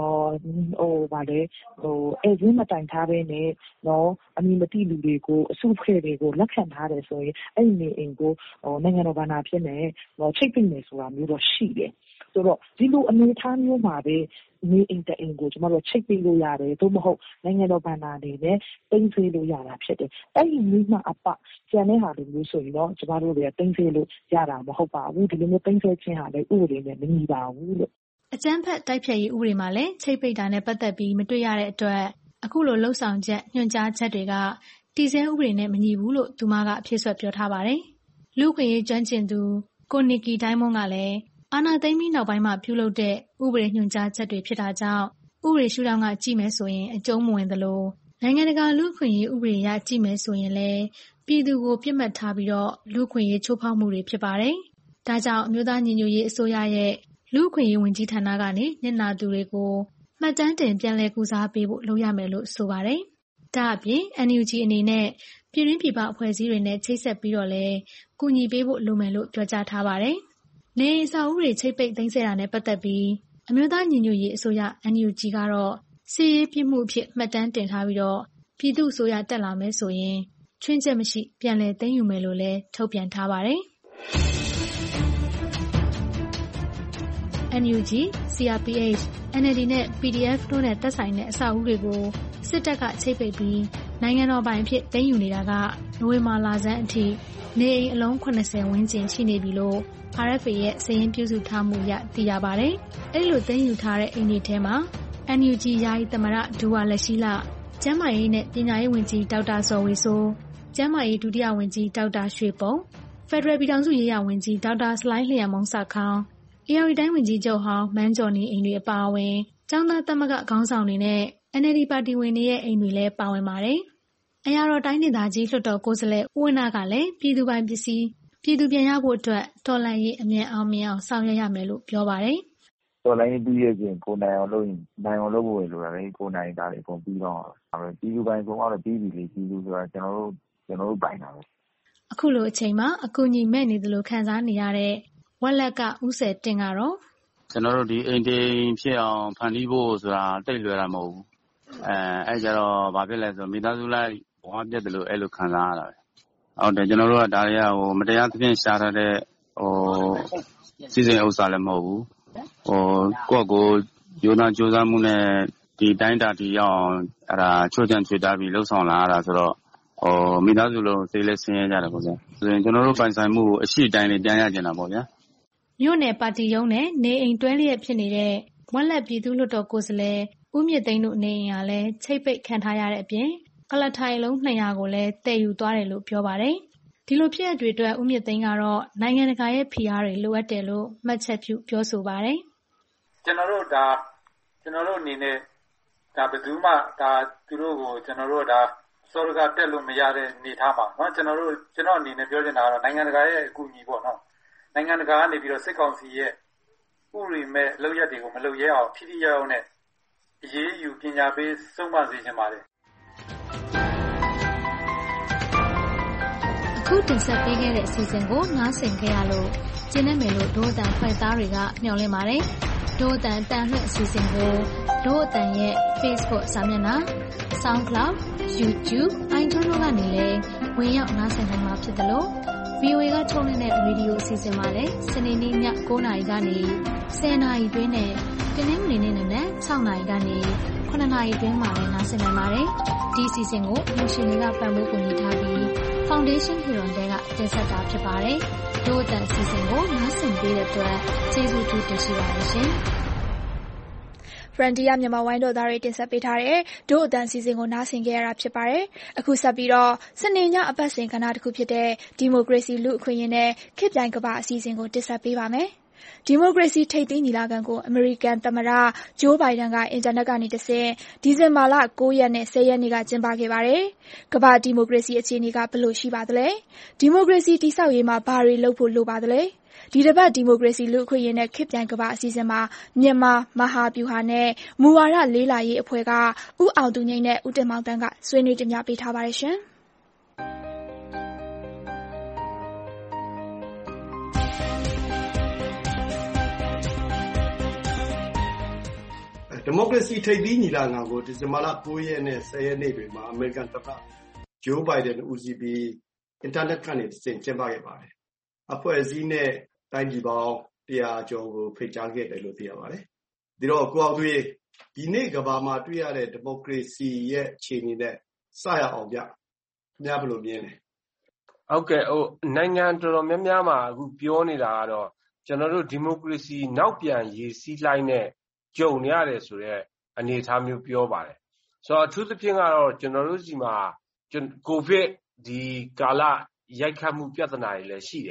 အဲဈေးမတိုင်ထားပဲနဲ့နော်အမည်မသိလူတွေကိုအစုဖွဲ့တွေကိုလက်ခံထားတယ်ဆိုရင်အဲ့ဒီနေအိမ်ကိုနိုင်ငံတော်ဘာသာဖြစ်နေတော့ချိတ်ပိတ်နေဆိုတာမျိုးတော့ရှိတယ်ဆိုတော့ဒီလိုအနေအထားမျိုးမှာပဲနေအိမ်တအိမ်ကိုကျမတို့ချိတ်ပိတ်လို့ရတယ်သို့မဟုတ်နိုင်ငံတော်ဘာသာအနေနဲ့သိမ်းဆည်းလို့ရတာဖြစ်တယ်အဲ့ဒီမျိုးမှအပကျန်တဲ့ဟာတွေမျိုးဆိုရင်တော့ကျမတို့တွေကသိမ်းဆည်းလို့ရတာမဟုတ်ပါဘူးဒီလိုမျိုးသိမ်းဆည်းခြင်းဟာလည်းဥပဒေနဲ့မညီပါဘူးလို့အကြမ်းဖက်တိုက်ဖျက်ရေးဥပဒေမှာလည်းချိတ်ပိတ်တာနဲ့ပတ်သက်ပြီးမတွေ့ရတဲ့အတွက်အခုလိုလှုပ်ဆောင်ချက်ညွှန်ကြားချက်တွေကတည်ဆဲဥပဒေနဲ့မညီဘူးလို့သူမကအဖြစ်ဆွဲပြောထားပါတယ်လူ့ခွင့်ရေးကျွမ်းကျင်သူကိုနီကီတိုင်းမွန်းကလည်းအာဏာသိမ်းပြီးနောက်ပိုင်းမှာပြုလုပ်တဲ့ဥပဒေညွှန်ကြားချက်တွေဖြစ်တာကြောင့်ဥပဒေရှုထောင့်ကကြည့်မယ်ဆိုရင်အကျုံးမဝင်သလိုနိုင်ငံတကာလူ့အခွင့်အရေးဥပဒေအရကြည့်မယ်ဆိုရင်လည်းပြည်သူကိုပြစ်မှတ်ထားပြီးတော့လူ့အခွင့်အရေးချိုးဖောက်မှုတွေဖြစ်ပါတယ်။ဒါကြောင့်အမျိုးသားညီညွတ်ရေးအစိုးရရဲ့လူ့အခွင့်အရေးဝန်ကြီးဌာနကနေနစ်နာသူတွေကိုမှတ်တမ်းတင်ပြန်လည်ကုစားပေးဖို့လုပ်ရမယ်လို့ဆိုပါတယ်။ဒါအပြင် NUG အနေနဲ့ပြည်တွင်းပြည်ပအဖွဲ့အစည်းတွေနဲ့ချိတ်ဆက်ပြီးတော့လည်းကူညီပေးဖို့လိုမယ်လို့ပြောကြားထားပါတယ်။နေအိမ်အဆောက်အဦတွေချိတ်ပိတ်သိမ်းဆည်းတာနဲ့ပတ်သက်ပြီးအမျိုးသားညီညွတ်ရေးအစိုးရ NUG ကတော့စစ်ရေးပြစ်မှုအဖြစ်မှတ်တမ်းတင်ထားပြီးတော့ပြည်သူ့အစိုးရတက်လာမယ်ဆိုရင်ချွင်းချက်မရှိပြန်လည်သိမ်းယူမယ်လို့လည်းထုတ်ပြန်ထားပါတယ်။ NUG, CRPH, NLD နဲ့ PDF တို့နဲ့သက်ဆိုင်တဲ့အဆောက်အဦတွေကိုစစ်တပ်ကချိတ်ပိတ်ပြီးနိုင်ငံတော်ပိုင်အဖြစ်သိမ်းယူနေတာကနိုဝင်ဘာလဆန်းအထိနေအိမ်အလုံး80ဝန်းကျင်ရှိနေပြီလို့ RFA ရဲ့စာရင်းပြုစုထားမှုအရသိရပါတယ်။အဲဒီလိုသိမ်းယူထားတဲ့အိမ်တွေထဲမှာ NUG ယာယီသမ္မတဒူဝါလက်ရှိလ၊ကျန်းမာရေးနဲ့ပညာရေးဝန်ကြီးဒေါက်တာဇော်ဝေစိုး၊ကျန်းမာရေးဒုတိယဝန်ကြီးဒေါက်တာရွှေပုံ၊ဖက်ဒရယ်ပြည်ထောင်စုရေးရာဝန်ကြီးဒေါက်တာဆလိုင်းလျံမုန်းဆာခေါင်း၊ဧရာဝတီတိုင်းဝန်ကြီးချုပ်ဟောင်းမန်းဂျော်နီအိမ်တွေအပါအဝင်ကျောင်းသားသမဂ္ဂခေါင်းဆောင်တွေနဲ့ NLD ပါတီဝင်တွေရဲ့အိမ်တွေလည်းပါဝင်ပါတယ်။အရာတော်တိုင်းဒေသကြီးလွှတ်တော်ကိုယ်စားလှယ်ဦးဝင်းနာကလည်းပြည်သူပိုင်ပစ္စည်းပြည်သူပြန်ရဖို့အတွက်တော်လှန်ရေးအမြန်အောင်မြင်အောင်ဆောင်ရွက်ရမယ်လို့ပြောပါတယ်။တော်လှန်ရေးပြီးရခြင်းကိုနိုင်အောင်လုပ်ရင်နိုင်အောင်လုပ်ဖို့လိုတာလေကိုနိုင်တာတွေအကုန်ပြီးတော့ပြည်သူပိုင်ကုန်တော့ပြီးပြီလေပြည်သူဆိုတာကျွန်တော်တို့ပိုင်တာပဲ။အခုလိုအချိန်မှာအကူအညီမဲ့နေသလိုခံစားနေရတဲ့ဝက်လက်ကဦးဆယ်တင်ကတော့ကျွန်တော်တို့ဒီအိမ်တိမ်ဖြစ်အောင်ဖန်တီးဖို့ဆိုတာတိတ်လွယ်တာမဟုတ်ဘူး။အဲကြတော့ဘာဖြစ်လဲဆိုမိသားစုလိုက်ဘဝပြတ်တယ်လို့အဲ့လိုခံစားရတာပဲ။ဟုတ်တယ်ကျွန်တော်တို့ကဒါတွေကမတရားသဖြင့်ရှားထားတဲ့စီစဉ်ဥစ္စာလည်းမဟုတ်ဘူး။ကိုယ့်ကိုရိုးသားကြိုးစားမှုနဲ့ဒီတိုင်းတာတီရောက်အောင်အဲ့ဒါချိုးချံချွေတာပြီးလှုပ်ဆောင်လာရတာဆိုတော့မိသားစုလုံးစိတ်လည်းဆင်းရဲကြတယ်ပေါ့ဗျာ။ဆိုရင်ကျွန်တော်တို့ပိုင်ဆိုင်မှုကိုအရှိတိုင်းလေးပြန်ရကျင်တာပေါ့ဗျာ။မြို့နယ်ပါတီရုံးနဲ့နေအိမ်တွဲလျက်ဖြစ်နေတဲ့ဝက်လက်ပြည်သူ့လွှတ်တော်ကိုယ်စားလှယ်ဦးမြင့်သိန်းတို့နေအိမ်ကလည်းချိတ်ပိတ်ခံထားရတဲ့အပြင်ကလထိုင်လုံး200ကိုလည်းတည်ယူသွားတယ်လို့ပြောပါတယ်။ဒီလိုဖြစ်ရပ်တွေအတွက်ဦးမြင့်သိန်းကတော့နိုင်ငံတကာရဲ့ဖိအားတွေလိုအပ်တယ်လို့မှတ်ချက်ပြုပြောဆိုပါတယ်။ကျွန်တော်တို့အနေနဲ့ဒါဘယ်သူမှဒါသူတို့ကိုကျွန်တော်တို့ဒါစောရကတက်လို့မရတဲ့အနေထားပါเนาะကျွန်တော်အနေနဲ့ပြောချင်တာကတော့နိုင်ငံတကာရဲ့အကူအညီပေါ့เนาะနိုင်ငံတကာကနေပြီးတော့စစ်ကောင်စီရဲ့ဥရိမဲ့လောက်ရက်တွေကိုမလုပ်ရဲအောင်ထိထိရောက်ရောက်နဲ့အရေးယူပညာပေးဆုံးမစေချင်ပါတယ်အခုတင်ဆက်ပေးခဲ့တဲ့အစီအစဉ်ကိုနားဆင်ခဲ့ရလို့ကျင်းနေမယ်လို့ဒို့အတန်ဖွဲ့သားတွေကမျှော်လင့်ပါတယ်ဒို့အတန်တန်လှည့်အစီအစဉ်ကိုဒို့အတန်ရဲ့ Facebook စာမျက်နှာ SoundCloud YouTube iTunes တို့ကနေလည်းဝင်ရောက်နားဆင်နိုင်မှာဖြစ်တယ်လို့VOA ကထုတ်လွှင့်တဲ့ရေဒီယိုအစီအစဉ်မှာလည်းစနေနေ့ည9:00နာရီကနေ10:00နာရီတွင်းနဲ့တနင်္ဂနွေနေ့နက်6:00နာရီကနေ9:00နာရီတွင်းမှာလည်းနားဆင်နိုင်ပါတယ်။ဒီအစီအစဉ်ကိုလူရှင်တွေကပံ့ပိုးကူညီထားပြီး Foundation Hero တွေကတင်ဆက်တာဖြစ်ပါတယ်။တို့အတန်အစီအစဉ်ကိုနားဆင်ပေးတဲ့အတွက်ကျေးဇူးတင်ရှိပါတယ်ရှင်။ Frontier မြန်မာဝိုင်းတော်သားတွေတင်ဆက်ပေးထားတဲ့ဒို့အတန်စီစဉ်ကိုနားဆင်ခဲ့ရတာဖြစ်ပါတယ်။အခုဆက်ပြီးတော့စနေညအပတ်စဉ်ကဏ္ဍတစ်ခုဖြစ်တဲ့ဒီမိုကရေစီလူ့အခွင့်အရေးနဲ့ခေတ်ပြိုင်ကမ္ဘာအစီအစဉ်ကိုတင်ဆက်ပေးပါမယ်။ဒီမိုကရေစီထိပ်သီးညီလာခံကိုအမေရိကန်သမ္မတဂျိုးဘိုင်ဒန်ကအင်တာနက်ကနေတဆင့်ဒီဇင်ဘာလ9ရက်နဲ့10ရက်နေ့ကကျင်းပခဲ့ပါတယ်။ကမ္ဘာဒီမိုကရေစီအခြေအနေကဘယ်လိုရှိပါသလဲ။ဒီမိုကရေစီတည်ဆောက်ရေးမှာဘာတွေလုပ်ဖို့လိုပါသလဲ။ဒီတစ်ပတ်ဒီမိုကရေစီလူ့အခွင့်အရေးနဲ့ခေတ်ပြိုင်ကမ္ဘာအစီအစဉ်မှာမြန်မာမဟာဗျူဟာနဲ့မူဝါဒလေးလာရေးအဖွဲ့ကဦးအောင်သူငိမ့်နဲ့ဦးတင်မောင်တန်းကဆွေးနွေးတင်ပြပေးထားပါတယ်ရှင်။ဒီမိုကရေစီထိပ်သီးညီလာခံကိုဒီဇင်ဘာလ9ရက်နဲ့10ရက်နေ့တွေမှာအမေရိကန်သမ္မတဂျိုးဘိုင်ဒန်ဦးစီးပြီးအင်တာနက်ကနေတဆင့်ကျင်းပခဲ့ပါတယ်။အဖွဲ့အစည်းနဲ့တိုင်းပြည်ပေါင်း100ကျော်ကိုဖိတ်ကြားခဲ့တယ်လို့သိရပါတယ်။ဒီတော့ကိုအောင်သူဒီနေ့ကမ္ဘာမှာတွေ့ရတဲ့ဒီမိုကရေစီရဲ့အခြေအနေနဲ့စရအောင်ဗျ။ခင်ဗျားဘယ်လိုမြင်လဲ။ဟုတ်ကဲ့နိုင်ငံတော်တော်များများမှာအခုပြောနေတာကတော့ကျွန်တော်တို့ဒီမိုကရေစီနောက်ပြန်ရေးစည်းလိုက်နဲ့ကြုံနေရတယ်ဆိုတဲ့အနေအထားမျိုးပြောပါတယ်။ဆိုတော့အထူးသဖြင့်ကတော့ကျွန်တော်တို့စီမှာကိုဗစ်ဒီကာလရိုက်ခတ်မှုပြဿနာတွေလည်းရှိတယ်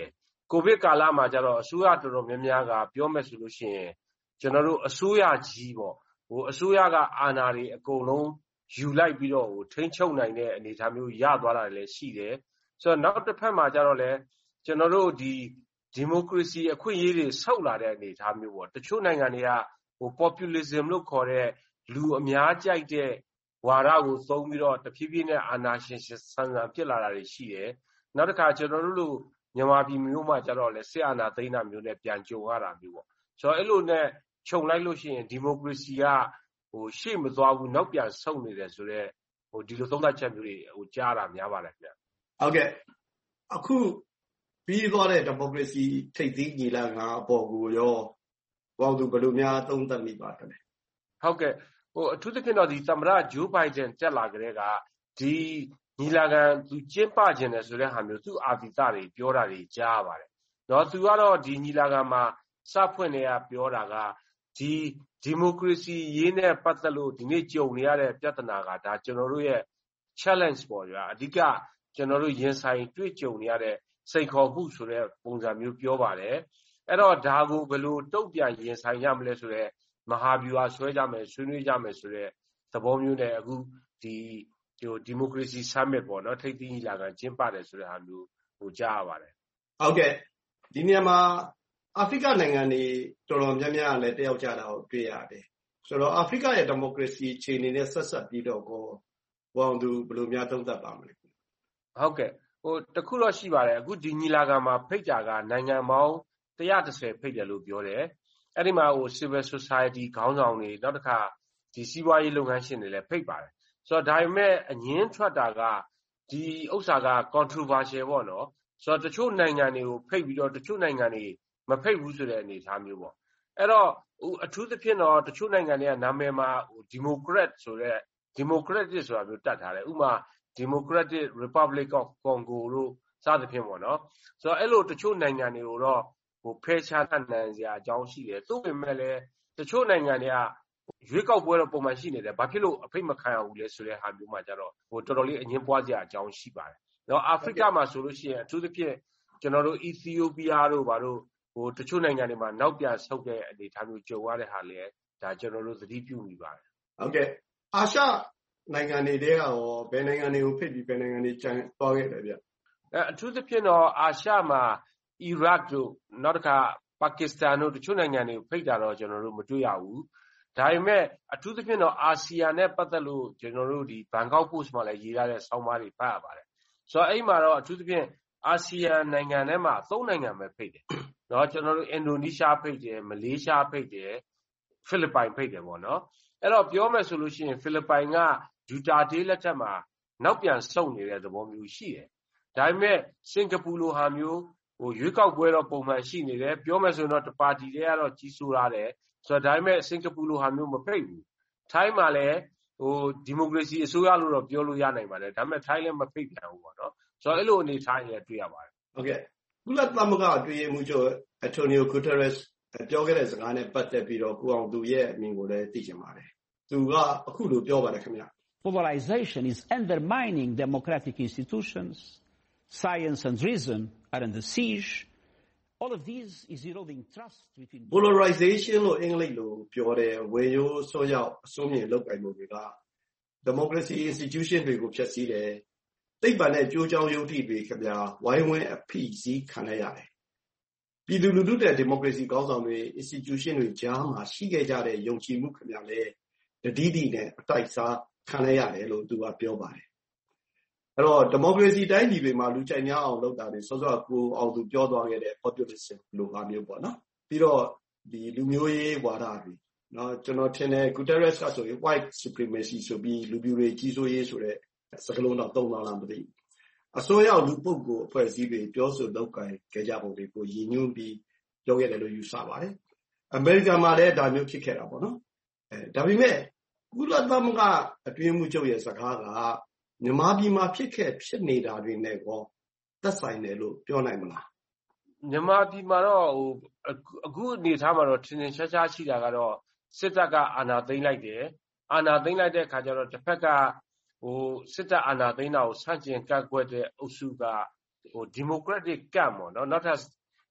ကိုဗစ်ကာလမှာကျတော့အစိုးရတော်တော်များများကပြောမယ်ဆိုလို့ရှိရင်ကျွန်တော်တို့အစိုးရကြီးပေါ့အစိုးရကအာဏာတွေအကုန်လုံးယူလိုက်ပြီးတော့ထိန်းချုပ်နိုင်တဲ့အနေအထားမျိုးရသွားတာလည်းရှိတယ်ဆိုတော့နောက်တစ်ဖက်မှာကျတော့လည်းကျွန်တော်တို့ဒီမိုကရေစီအခွင့်အရေးတွေဆောက်လာတဲ့အနေအထားမျိုးပေါ့တချို့နိုင်ငံတွေကpopulism လို့ခေါ်တဲ့လူအများကြိုက်တဲ့ဝါဒကိုသုံးပြီးတော့တဖြည်းဖြည်းနဲ့အာဏာရှင်ဆန်ဆန်ဖြစ်လာတာတွေရှိတယ်နောက်တစ်ခါကျွန်တော်တို့လိုမြန်မာပြည်မျိုးမှာကျတော့လည်းစစ်အာဏာသိမ်းတာမျိုးနဲ့ပြန်ကြုံရတာမျိုးပေါ့ဆိုတော့အဲ့လိုနဲ့ခြုံလိုက်လို့ရှိရင်ဒီမိုကရေစီကရှေ့မသွားဘူးနောက်ပြန်ဆုတ်နေတယ်ဆိုတော့ဒီလိုသုံးသပ်ချက်မျိုးတွေကြားတာများပါတယ်ခင်ဗျဟုတ်ကဲ့အခုပြီးသွားတဲ့ဒီမိုကရေစီထိပ်သီးညီလာခံအပေါ်ကိုရောဘောက်သူဘယ်လိုများသုံးသပ်မိပါသလဲဟုတ်ကဲ့အထူးသဖြင့်တော့ဒီသမ္မတဂျိုးဘိုင်ဒန်တက်လာကြတဲ့ကဒီညီလာခံသူကျင်းပခြင်းတယ်ဆိုတဲ့ဟာမျိုးသူအာတိတတွေပြောတာတွေကြားပါတယ်เนาะသူကတော့ဒီညီလာခံမှာစဖွင့်နေရပြောတာကဒီမိုကရေစီရေးနဲ့ပတ်သက်လို့ဒီနေ့ကြုံနေရတဲ့ပြဿနာကဒါကျွန်တော်တို့ရဲ့ challenge ပေါ့ဗျာအဓိကကျွန်တော်တို့ရင်ဆိုင်တွေ့ကြုံနေရတဲ့စိန်ခေါ်မှုဆိုတဲ့ပုံစံမျိုးပြောပါတယ်အဲ့တော့ဒါကိုဘယ်လိုတုံ့ပြန်ရင်ဆိုင်ရမလဲဆိုတဲ့မဟာဗျူဟာဆွဲကြမယ်ဆွေးနွေးကြမယ်ဆိုတဲ့သဘောမျိုးနဲ့အခုဒီမိုကရေစီ summit ပေါ့နော်ထိပ်သီးညီလာခံကျင်းပတယ်ဆိုတဲ့ဟာမျိုးကြားရပါတယ်ဟုတ်ကဲ့ဒီနေရာမှာအာဖရိကနိုင်ငံတွေတော်တော်များများလည်းတယောက်ကြတာကိုတွေ့ရတယ်ဆိုတော့အာဖရိကရဲ့ဒီမိုကရေစီအခြေအနေနဲ့ဆက်ဆက်ပြီးတော့ဘောင်သူဘယ်လိုများသုံးသပ်ပါမလဲဟုတ်ကဲ့တခုတော့ရှိပါတယ်အခုဒီညီလာခံမှာဖိတ်တာကနိုင်ငံပေါင်း130ဖိတ်တယ်လို့ပြောတယ်အဲ့ဒီမှာcivil society ခေါင်းဆောင်တွေနောက်တစ်ခါဒီစီးပွားရေးလုပ်ငန်းရှင်တွေလည်းဖိတ်ပါတယ်ဆိုတော့ဒါပေမဲ့အငင်းထွက်တာကဒီဥစ္စာက controversial ပေါ့နော်ဆိုတော့တချို့နိုင်ငံတွေကိုဖိတ်ပြီးတော့တချို့နိုင်ငံတွေမဖိတ်ဘူးဆိုတဲ့အနေအထားမျိုးပေါ့အဲ့တော့အထူးသဖြင့်တော့တချို့နိုင်ငံတွေကနာမည်မှာ Democrat ဆိုတဲ့ Democratic ဆိုတာမျိုးတတ်ထားတယ်ဥပမာ Democratic Republic of Congo လို့စသဖြင့်ပေါ့နော်ဆိုတော့အဲ့လိုတချို့နိုင်ငံတွေကိုတော့ဖယ်ရှားနိုင်စရာအကြောင်းရှိတယ်သို့ပေမဲ့လည်းတချို့နိုင်ငံတွေကရွေးကောက်ပွဲတော့ပုံမှန်ရှိနေတယ်ဘာဖြစ်လို့အဖိတ်မခံရဘူးလဲဆိုတဲ့ဟာမျိုးမှာကျတော့တော်တော်လေးအငင်းပွားစရာအကြောင်းရှိပါတယ်။နော်အာဖရိကမှာဆိုလို့ရှိရင်အထူးသဖြင့်ကျွန်တော်တို့အီသီယိုးပီးယားတို့ဘာလို့တချို့နိုင်ငံတွေမှာနောက်ပြန်ဆုတ်တဲ့အနေအထားမျိုးကြုံရတဲ့ဟာလေဒါကျွန်တော်တို့သတိပြုမိပါတယ်။ဟုတ်ကဲ့အာရှနိုင်ငံတွေကရောဘယ်နိုင်ငံတွေကိုဖိတ်ပြီးဘယ်နိုင်ငံတွေကြံသွားခဲ့တယ်ဗျ။အထူးသဖြင့်တော့အာရှမှာအီရတ်တို့နောက်တစ်ခါပါကစ္စတန်တို့တချို့နိုင်ငံတွေကိုဖိတ်တာတော့ကျွန်တော်တို့မတွေ့ရဘူး။ဒါပေမဲ့အထူးသဖြင့်တော့အာဆီယံနဲ့ပတ်သက်လို့ကျွန်တော်တို့ဒီဘန်ကောက်ပို့စ်မှာလည်းရေးထားတဲ့ဆောင်းပါးတွေဖတ်ရပါတယ်။ဆိုတော့အဲ့မှာတော့အထူးသဖြင့်အာဆီယံနိုင်ငံထဲမှာ3နိုင်ငံပဲဖိတ်တယ်။နော်ကျွန်တော်တို့အင်ဒိုနီးရှားဖိတ်တယ်မလေးရှားဖိတ်တယ်ဖိလစ်ပိုင်ဖိတ်တယ်ပေါ့နော်။အဲ့တော့ပြောမယ်ဆိုလို့ရှိရင်ဖိလစ်ပိုင်ကဒူတာတေးလက်ထက်မှာနောက်ပြန်ဆုတ်နေတဲ့သဘောမျိုးရှိတယ်။ဒါပေမဲ့စင်ကာပူလိုဟာမျိုးရွေးကောက်ပွဲတော့ပုံမှန်ရှိနေတယ်ပြောမယ်ဆိုရင်တော့ပါတီတွေကတော့ကြီးစိုးရတယ်ဆိုတော့ဒါပေမဲ့စင်ကာပူလိုဟာမျိုးမဖိတ်ဘူးထိုင်းမှာလည်းဒီမိုကရေစီအစိုးရလို့တော့ပြောလို့ရနိုင်ပါတယ်ဒါပေမဲ့ထိုင်းလည်းမဖိတ်ပြန်ဘူးပေါ့နော်ဆိုတော့အဲ့လိုအနေထားတွေတွေ့ရပါတယ်ဟုတ်ကဲ့ကုလသမဂ္ဂအတွင်းရေးမှူးချုပ်အတိုနီယိုဂူတာရက်စ်ပြောခဲ့တဲ့စကားနဲ့ပတ်သက်ပြီးတော့ကိုအောင်သူရဲ့အမြင်ကိုလည်းသိချင်ပါတယ်သူကအခုလိုပြောပါတယ်ခင်ဗျာ Polarization is undermining democratic institutions science and reason are under siege all of these is eroding trust between polarization လို့အင်္ဂလိပ်လိုပြောတဲ့ဝေရိုးဆိုးရောက်အစွန်းမြင်လောက်ကိုင်မှုတွေက democracy institution တွေကိုဖျက်ဆီးတယ်သိပ္ပံနဲ့ကြိုးကြောင်းယုံကြည်တွေခင်ဗျာဝိုင်းဝန်းအဖိစီးခံရရတယ်ပြည်သူလူထုတဲ့ democracy ကောင်းဆောင်တွေ institution တွေကြားမှာရှိခဲ့ကြတဲ့ယုံကြည်မှုခင်ဗျာလဲတတိတိနဲ့အတိုက်စားခံရရတယ်လို့သူကပြောပါတယ်အဲ့တော့ democracy တိုင်းပြည်တွေမှာလူကြိုက်များအောင်လုပ်တာတွေစောစောကိုအောင်သူပြောသွားခဲ့တဲ့ populism လိုဟာမျိုးပေါ့နော်ပြီးတော့ဒီလူမျိုးရေးဝါဒတွေနော်ကျွန်တော်ထင်တယ် Guterres ကဆိုရင် white supremacy ဆိုပြီးလူပြိုတွေကြီးစိုးရေးဆိုတဲ့စကားလုံးတော့သုံးလာလားမသိဘူးအစိုးရလူပုဂ္ဂိုလ်အဖွဲ့အစည်းတွေပြောဆိုလုပ်ကိုင်ကြပုံတွေကိုရည်ညွှန်းပြီးပြောခဲ့တယ်လို့ယူဆပါတယ်အမေရိကန်မှာလည်းဒါမျိုးဖြစ်ခဲ့တာပေါ့နော်ဒါပေမဲ့ကုလသမဂ္ဂအတွင်းမှုချုပ်ရဲ့စကားကမြန်မာပြည်မှာဖြစ်နေတာတွေနဲ့ကောသက်ဆိုင်တယ်လို့ပြောနိုင်မလားမြန်မာပြည်မှာတော့အခုအနေထားမှာတော့ထင်ထင်ရှားရှားရှိတာကတော့စစ်တပ်ကအာဏာသိမ်းလိုက်တယ်အာဏာသိမ်းလိုက်တဲ့အခါကျတော့တစ်ဖက်ကစစ်တပ်အာဏာသိမ်းတာကိုဆန့်ကျင်ကန့်ကွက်တဲ့အုပ်စုကdemocratic camp ပေါ့နော်နောက်ထပ်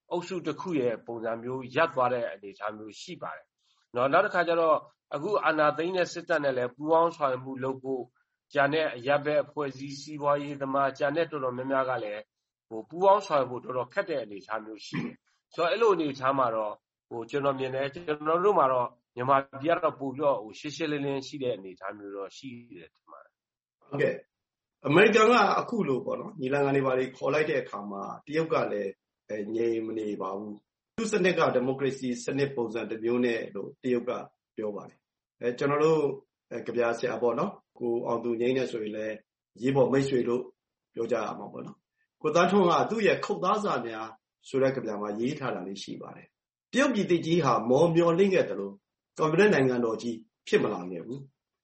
အုပ်စုတစ်ခုရဲ့ပုံစံမျိုးရပ်သွားတဲ့အနေအထားမျိုးရှိပါတယ်နော်နောက်တစ်ခါကျတော့အခုအာဏာသိမ်းတဲ့စစ်တပ်နဲ့လည်းပူးပေါင်းဆောင်ရွက်မှုလုပ်ဖို့ဂျာနဲ့အရပ်ဘက်အဖွဲ့အစည်းစီးပွားရေးသမားဂျာနဲ့တော်တော်များများကလည်းပူးပေါင်းဆောင်ရွက်ဖို့တော်တော်ခက်တဲ့အနေအထားမျိုးရှိတယ်ဆိုတော့အဲ့လိုအနေအထားမှာတော့ကျွန်တော်မြင်တယ်ကျွန်တော်တို့မှာတော့မြန်မာပြည်ကတော့ပို့ပြီးတော့ရှင်းရှင်းလင်းလင်းရှိတဲ့အနေအထားမျိုးတော့ရှိတယ်ထင်ပါတယ်ဟုတ်ကဲ့အမေရိကန်ကအခုလို့ပေါ့နော်ညီလာခံတွေပါလေခေါ်လိုက်တဲ့အခါမှာတရုတ်ကလည်းငြိမ်မနေပါဘူးသူစနစ်ကဒီမိုကရေစီစနစ်ပုံစံတစ်မျိုးနဲ့လို့တရုတ်ကပြောပါတယ်ကျွန်တော်တို့ကြပြဆရာပေါ့နော်ကိုအောင်သူငြိမ်းနေဆိုရင်လည်းရေးပေါ်မိတ်ဆွေလို့ပြောကြရမှာပေါ့နော်ကိုသားထွန်းကသူ့ရဲ့ခုတ်သားစာများဆိုတဲ့ကြပြမှာရေးထားတာလေးရှိပါတယ်တရုတ်ပြည်ကြီးဟာမော်မျောလင့်ခဲ့တယ်လို့ကွန်မြူနစ်နိုင်ငံတော်ကြီးဖြစ်မလာခဲ့ဘူး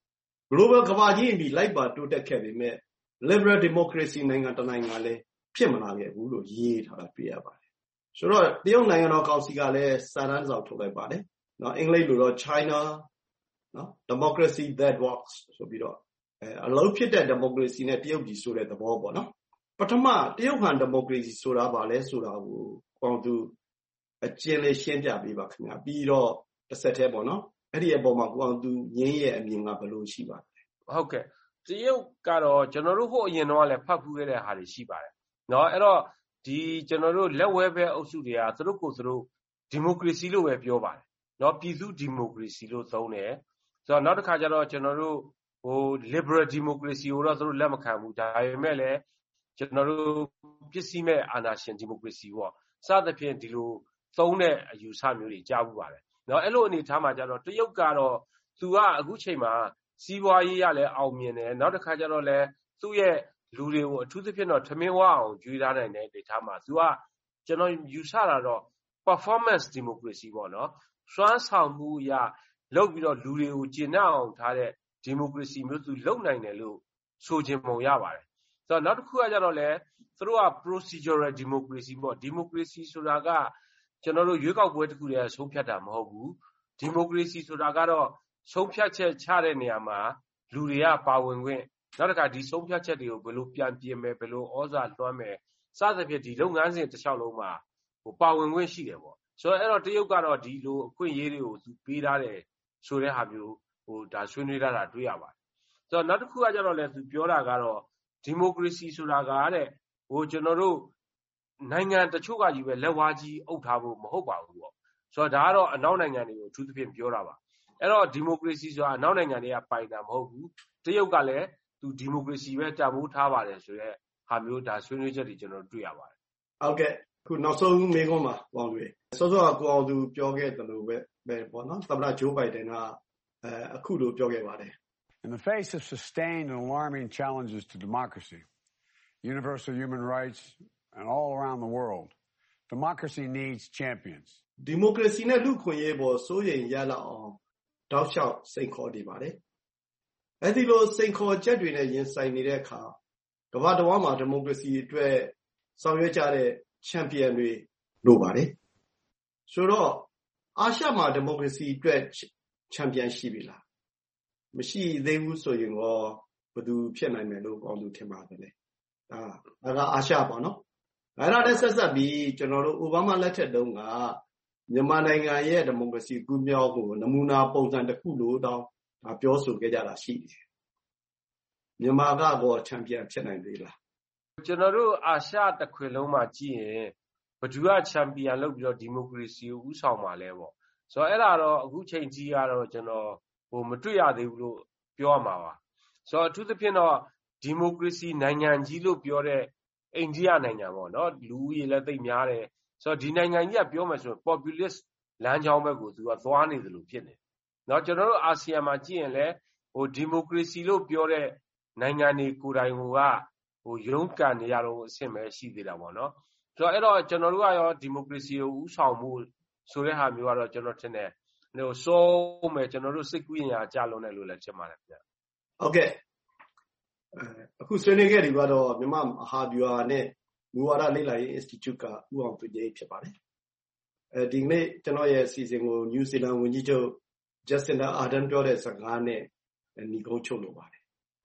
global ကမ္ဘာကြီးအမိလိုက်ပါတိုးတက်ခဲ့ပေမဲ့ liberal democracy နိုင်ငံတနိုင်ငံလည်းဖြစ်မလာခဲ့ဘူးလို့ရေးထားတာတွေ့ရပါတယ်ဆိုတော့တရုတ်နိုင်ငံတော်ကောင်စီကလည်းစာတမ်းစာထုတ်လိုက်ပါတယ်နော်အင်္ဂလိပ်လိုတော့ China နော် democracy that works ဆိုပြီးတော့အလုံးဖြစ်တဲ့ democracy နဲ့တရုတ်ပြည်ဆိုတဲ့သဘောပေါ့နော်ပထမတရုတ်ဟန် democracy ဆိုတာပါလဲဆိုတာကိုပေါင်းသူအကျဉ်းလေးရှင်းပြပေးပါခင်ဗျာပြီးတော့တစ်ဆက်တည်းပေါ့နော်အဲ့ဒီအပေါ်မှာပေါင်းသူငင်းရဲ့အမြင်ကဘယ်လိုရှိပါလဲဟုတ်ကဲ့တရုတ်ကတော့ကျွန်တော်တို့ဟိုအရင်တော့လည်းဖတ်ဖူးခဲ့တဲ့ဟာတွေရှိပါတယ်เนาะအဲ့တော့ဒီကျွန်တော်တို့လက်ဝဲဘဲအုပ်စုတွေကသူတို့ကိုယ်သူတို့ဒီမိုကရေစီလို့ပဲပြောပါတယ်เนาะပြည်သူဒီမိုကရေစီလို့သုံးတယ်ဆိုတော့နောက်တစ်ခါကျတော့ကျွန်တော်တို့liberal democracy ကိုတော့သူတို့လက်မခံဘူးဒါပေမဲ့လည်းကျွန်တော်တို့ပစ္စည်းမဲ့အာဏာရှင်ဒီမိုကရေစီပေါ့စသဖြင့်ဒီလိုသုံးတဲ့အယူဆမျိုးတွေကြားဘူးပါတယ်เนาะအဲ့လိုအနေထားမှာကျတော့တရုတ်ကတော့သူကအခုချိန်မှာစီးပွားရေးရလည်းအောင်မြင်တယ်နောက်တစ်ခါကျတော့လည်းသူ့ရဲ့လူတွေကိုအထူးသဖြင့်တော့ထမင်းဝအောင်ကြွေးထားနိုင်တဲ့ဒေသမှာသူကကျွန်တော်ယူဆတာတော့ performance democracy ပေါ့နော်စွမ်းဆောင်မှုအရလုပ်ပြီးတော့လူတွေကိုကျင့်အောင်ထားတဲ့ democracy မျိုးသူလုပ်နိုင်တယ်လို့ဆိုချင်ပုံရပါတယ်ဆိုတော့နောက်တစ်ခုကကျတော့လည်းသူတို့က procedural democracy ပေါ့ democracy ဆိုတာကကျွန်တော်တို့ရွေးကောက်ပွဲတစ်ခုတည်းဆုံးဖြတ်တာမဟုတ်ဘူး democracy ဆိုတာကတော့ဆုံးဖြတ်ချက်ချတဲ့နေရာမှာလူတွေကပါဝင်ခွင့်နောက်တစ်ခါဒီဆုံးဖြတ်ချက်တွေကိုဘယ်လိုပြန်ပြင်မယ်ဘယ်လိုဩဇာလွှမ်းမယ်စသဖြင့်ဒီလုပ်ငန်းစဉ်တစ်လျှောက်လုံးမှာပါဝင်ခွင့်ရှိတယ်ပေါ့ဆိုတော့အဲ့တော့တရုတ်ကတော့ဒီလိုအခွင့်အရေးတွေကိုသူပေးထားတယ်ဆိုတဲ့ဟာမျိုးဒါဆွေးနွေးထားတာတွေ့ရပါတယ်ဆိုတော့နောက်တစ်ခုကကျတော့လည်းသူပြောတာကတော့ဒီမိုကရေစီဆိုတာကတဲ့ကျွန်တော်တို့နိုင်ငံတချို့ကကြီးပဲလက်ဝါးကြီးအုပ်ထားဖို့မဟုတ်ပါဘူးပေါ့ဆိုတော့ဒါကတော့အနောက်နိုင်ငံတွေကိုအထူးသဖြင့်ပြောတာပါအဲ့တော့ဒီမိုကရေစီဆိုတာအနောက်နိုင်ငံတွေကပိုင်တာမဟုတ်ဘူးတရုတ်ကလည်းသူဒီမိုကရေစီပဲတန်ဖိုးထားပါတယ်ဆိုတော့ဟာမျိုးဒါဆွေးနွေးချက်တွေကျွန်တော်တွေ့ရပါတယ်ဟုတ်ကဲ့ခုနောက်ဆုံးမေးခွန်းပါပေါင်းတွေစောစောကကိုအောင်သူပြောခဲ့တယ်လို့ပဲပေါ့နော်သမ္မတဂျိုးဘိုင်ဒန်ကအခုလိုပြောခဲ့ပါတယ် In the face of sustained and alarming challenges to democracy, universal human rights, and all around the world, democracy needs champions. Democracy နဲ့လူခွင့်ရေးပေါ်စိုးရိမ်ရလောက်အောင်တောက်လျှောက်စိန်ခေါ်နေပါတယ်။အဲဒီလိုစိန်ခေါ်ချက်တွေနဲ့ရင်ဆိုင်နေတဲ့အခါကမ္ဘာတစ်ဝန်းမှာဒီမိုကရေစီအတွက်ဆောင်ရွက်ကြတဲ့ချန်ပီယံတွေလိုပါတယ်။ဆိုတော့အာရှမှာဒီမိုကရေစီအတွက်ချန်ပီယံရှိပြီလား။မရှိသေးဘူးဆိုရင်တော့ဘယ်သူဖြစ်နိုင်မယ်လို့ကောင်းသူထင်ပါတယ်လေ။ဒါကအာရှပေါ့နော်။အဲ့ဒါနဲ့ဆက်ဆက်ပြီးကျွန်တော်တို့အိုဘားမားလက်ထက်တုန်းကမြန်မာနိုင်ငံရဲ့ဒီမိုကရေစီကူးမြောက်မှုနမူနာပုံစံတစ်ခုလို့တောင်းပြောဆိုခဲ့ကြတာရှိတယ်။မြန်မာကတော့ချန်ပီယံဖြစ်နိုင်သေးလား။ကျွန်တော်တို့အာရှတစ်ခွင်လုံးမှာကြည့်ရင်ဘယ်သူကချန်ပီယံလုပ်ပြီးတော့ဒီမိုကရေစီကိုဥဆောင်မှာလဲပေါ့။ဆိုတော့အဲ့ဒါတော့အခုချိန်ကြီးကတော့ကျွန်တော်မတွေ့ရသေးဘူးလို့ပြောရမှာပါ။ဆိုတော့အထူးသဖြင့်တော့ဒီမိုကရေစီနိုင်ငံကြီးလို့ပြောတဲ့အိန္ဒိယနိုင်ငံပေါ့နော်လူဦးရေလည်းသိပ်များတယ်ဆိုတော့ဒီနိုင်ငံကြီးကပြောမှဆိုရင် populist လမ်းကြောင်းဘက်ကိုသူကသွားနေတယ်လို့ဖြစ်နေเนาะကျွန်တော်တို့အာဆီယံမှာကြည့်ရင်လည်းဒီမိုကရေစီလို့ပြောတဲ့နိုင်ငံတွေကိုယ်တိုင်ကရုန်းကန်နေရတော့အဆင့်ပဲရှိသေးတာပေါ့နော်ဆိုတော့အဲ့တော့ကျွန်တော်တို့ကရောဒီမိုကရေစီကိုဥဆောင်မှုဆိုတဲ့ဟာမျိုးကတော့ကျွန်တော်ထင်တယ်စိုးမယ်ကျွန်တော်တို့စိတ်ကူးရင်ရာကြလုံးတယ်လို့လည်းထင်ပါတယ်ဗျဟုတ်ကဲ့အခုဆွေးနွေးခဲ့ဒီကတော့မြန်မာမဟာဗျူဟာနဲ့မူဝါဒလေ့လာရေး Institute ကဥအောင်သူကြီးဖြစ်ပါတယ်ဒီနေ့ကျွန်တော်ရဲ့အစီအစဉ်ကို New Zealand ဝန်ကြီးချုပ် Jacinda Ardern ပြောတဲ့စကားနဲ့ညီကုန်းချုပ်လိုပါတယ်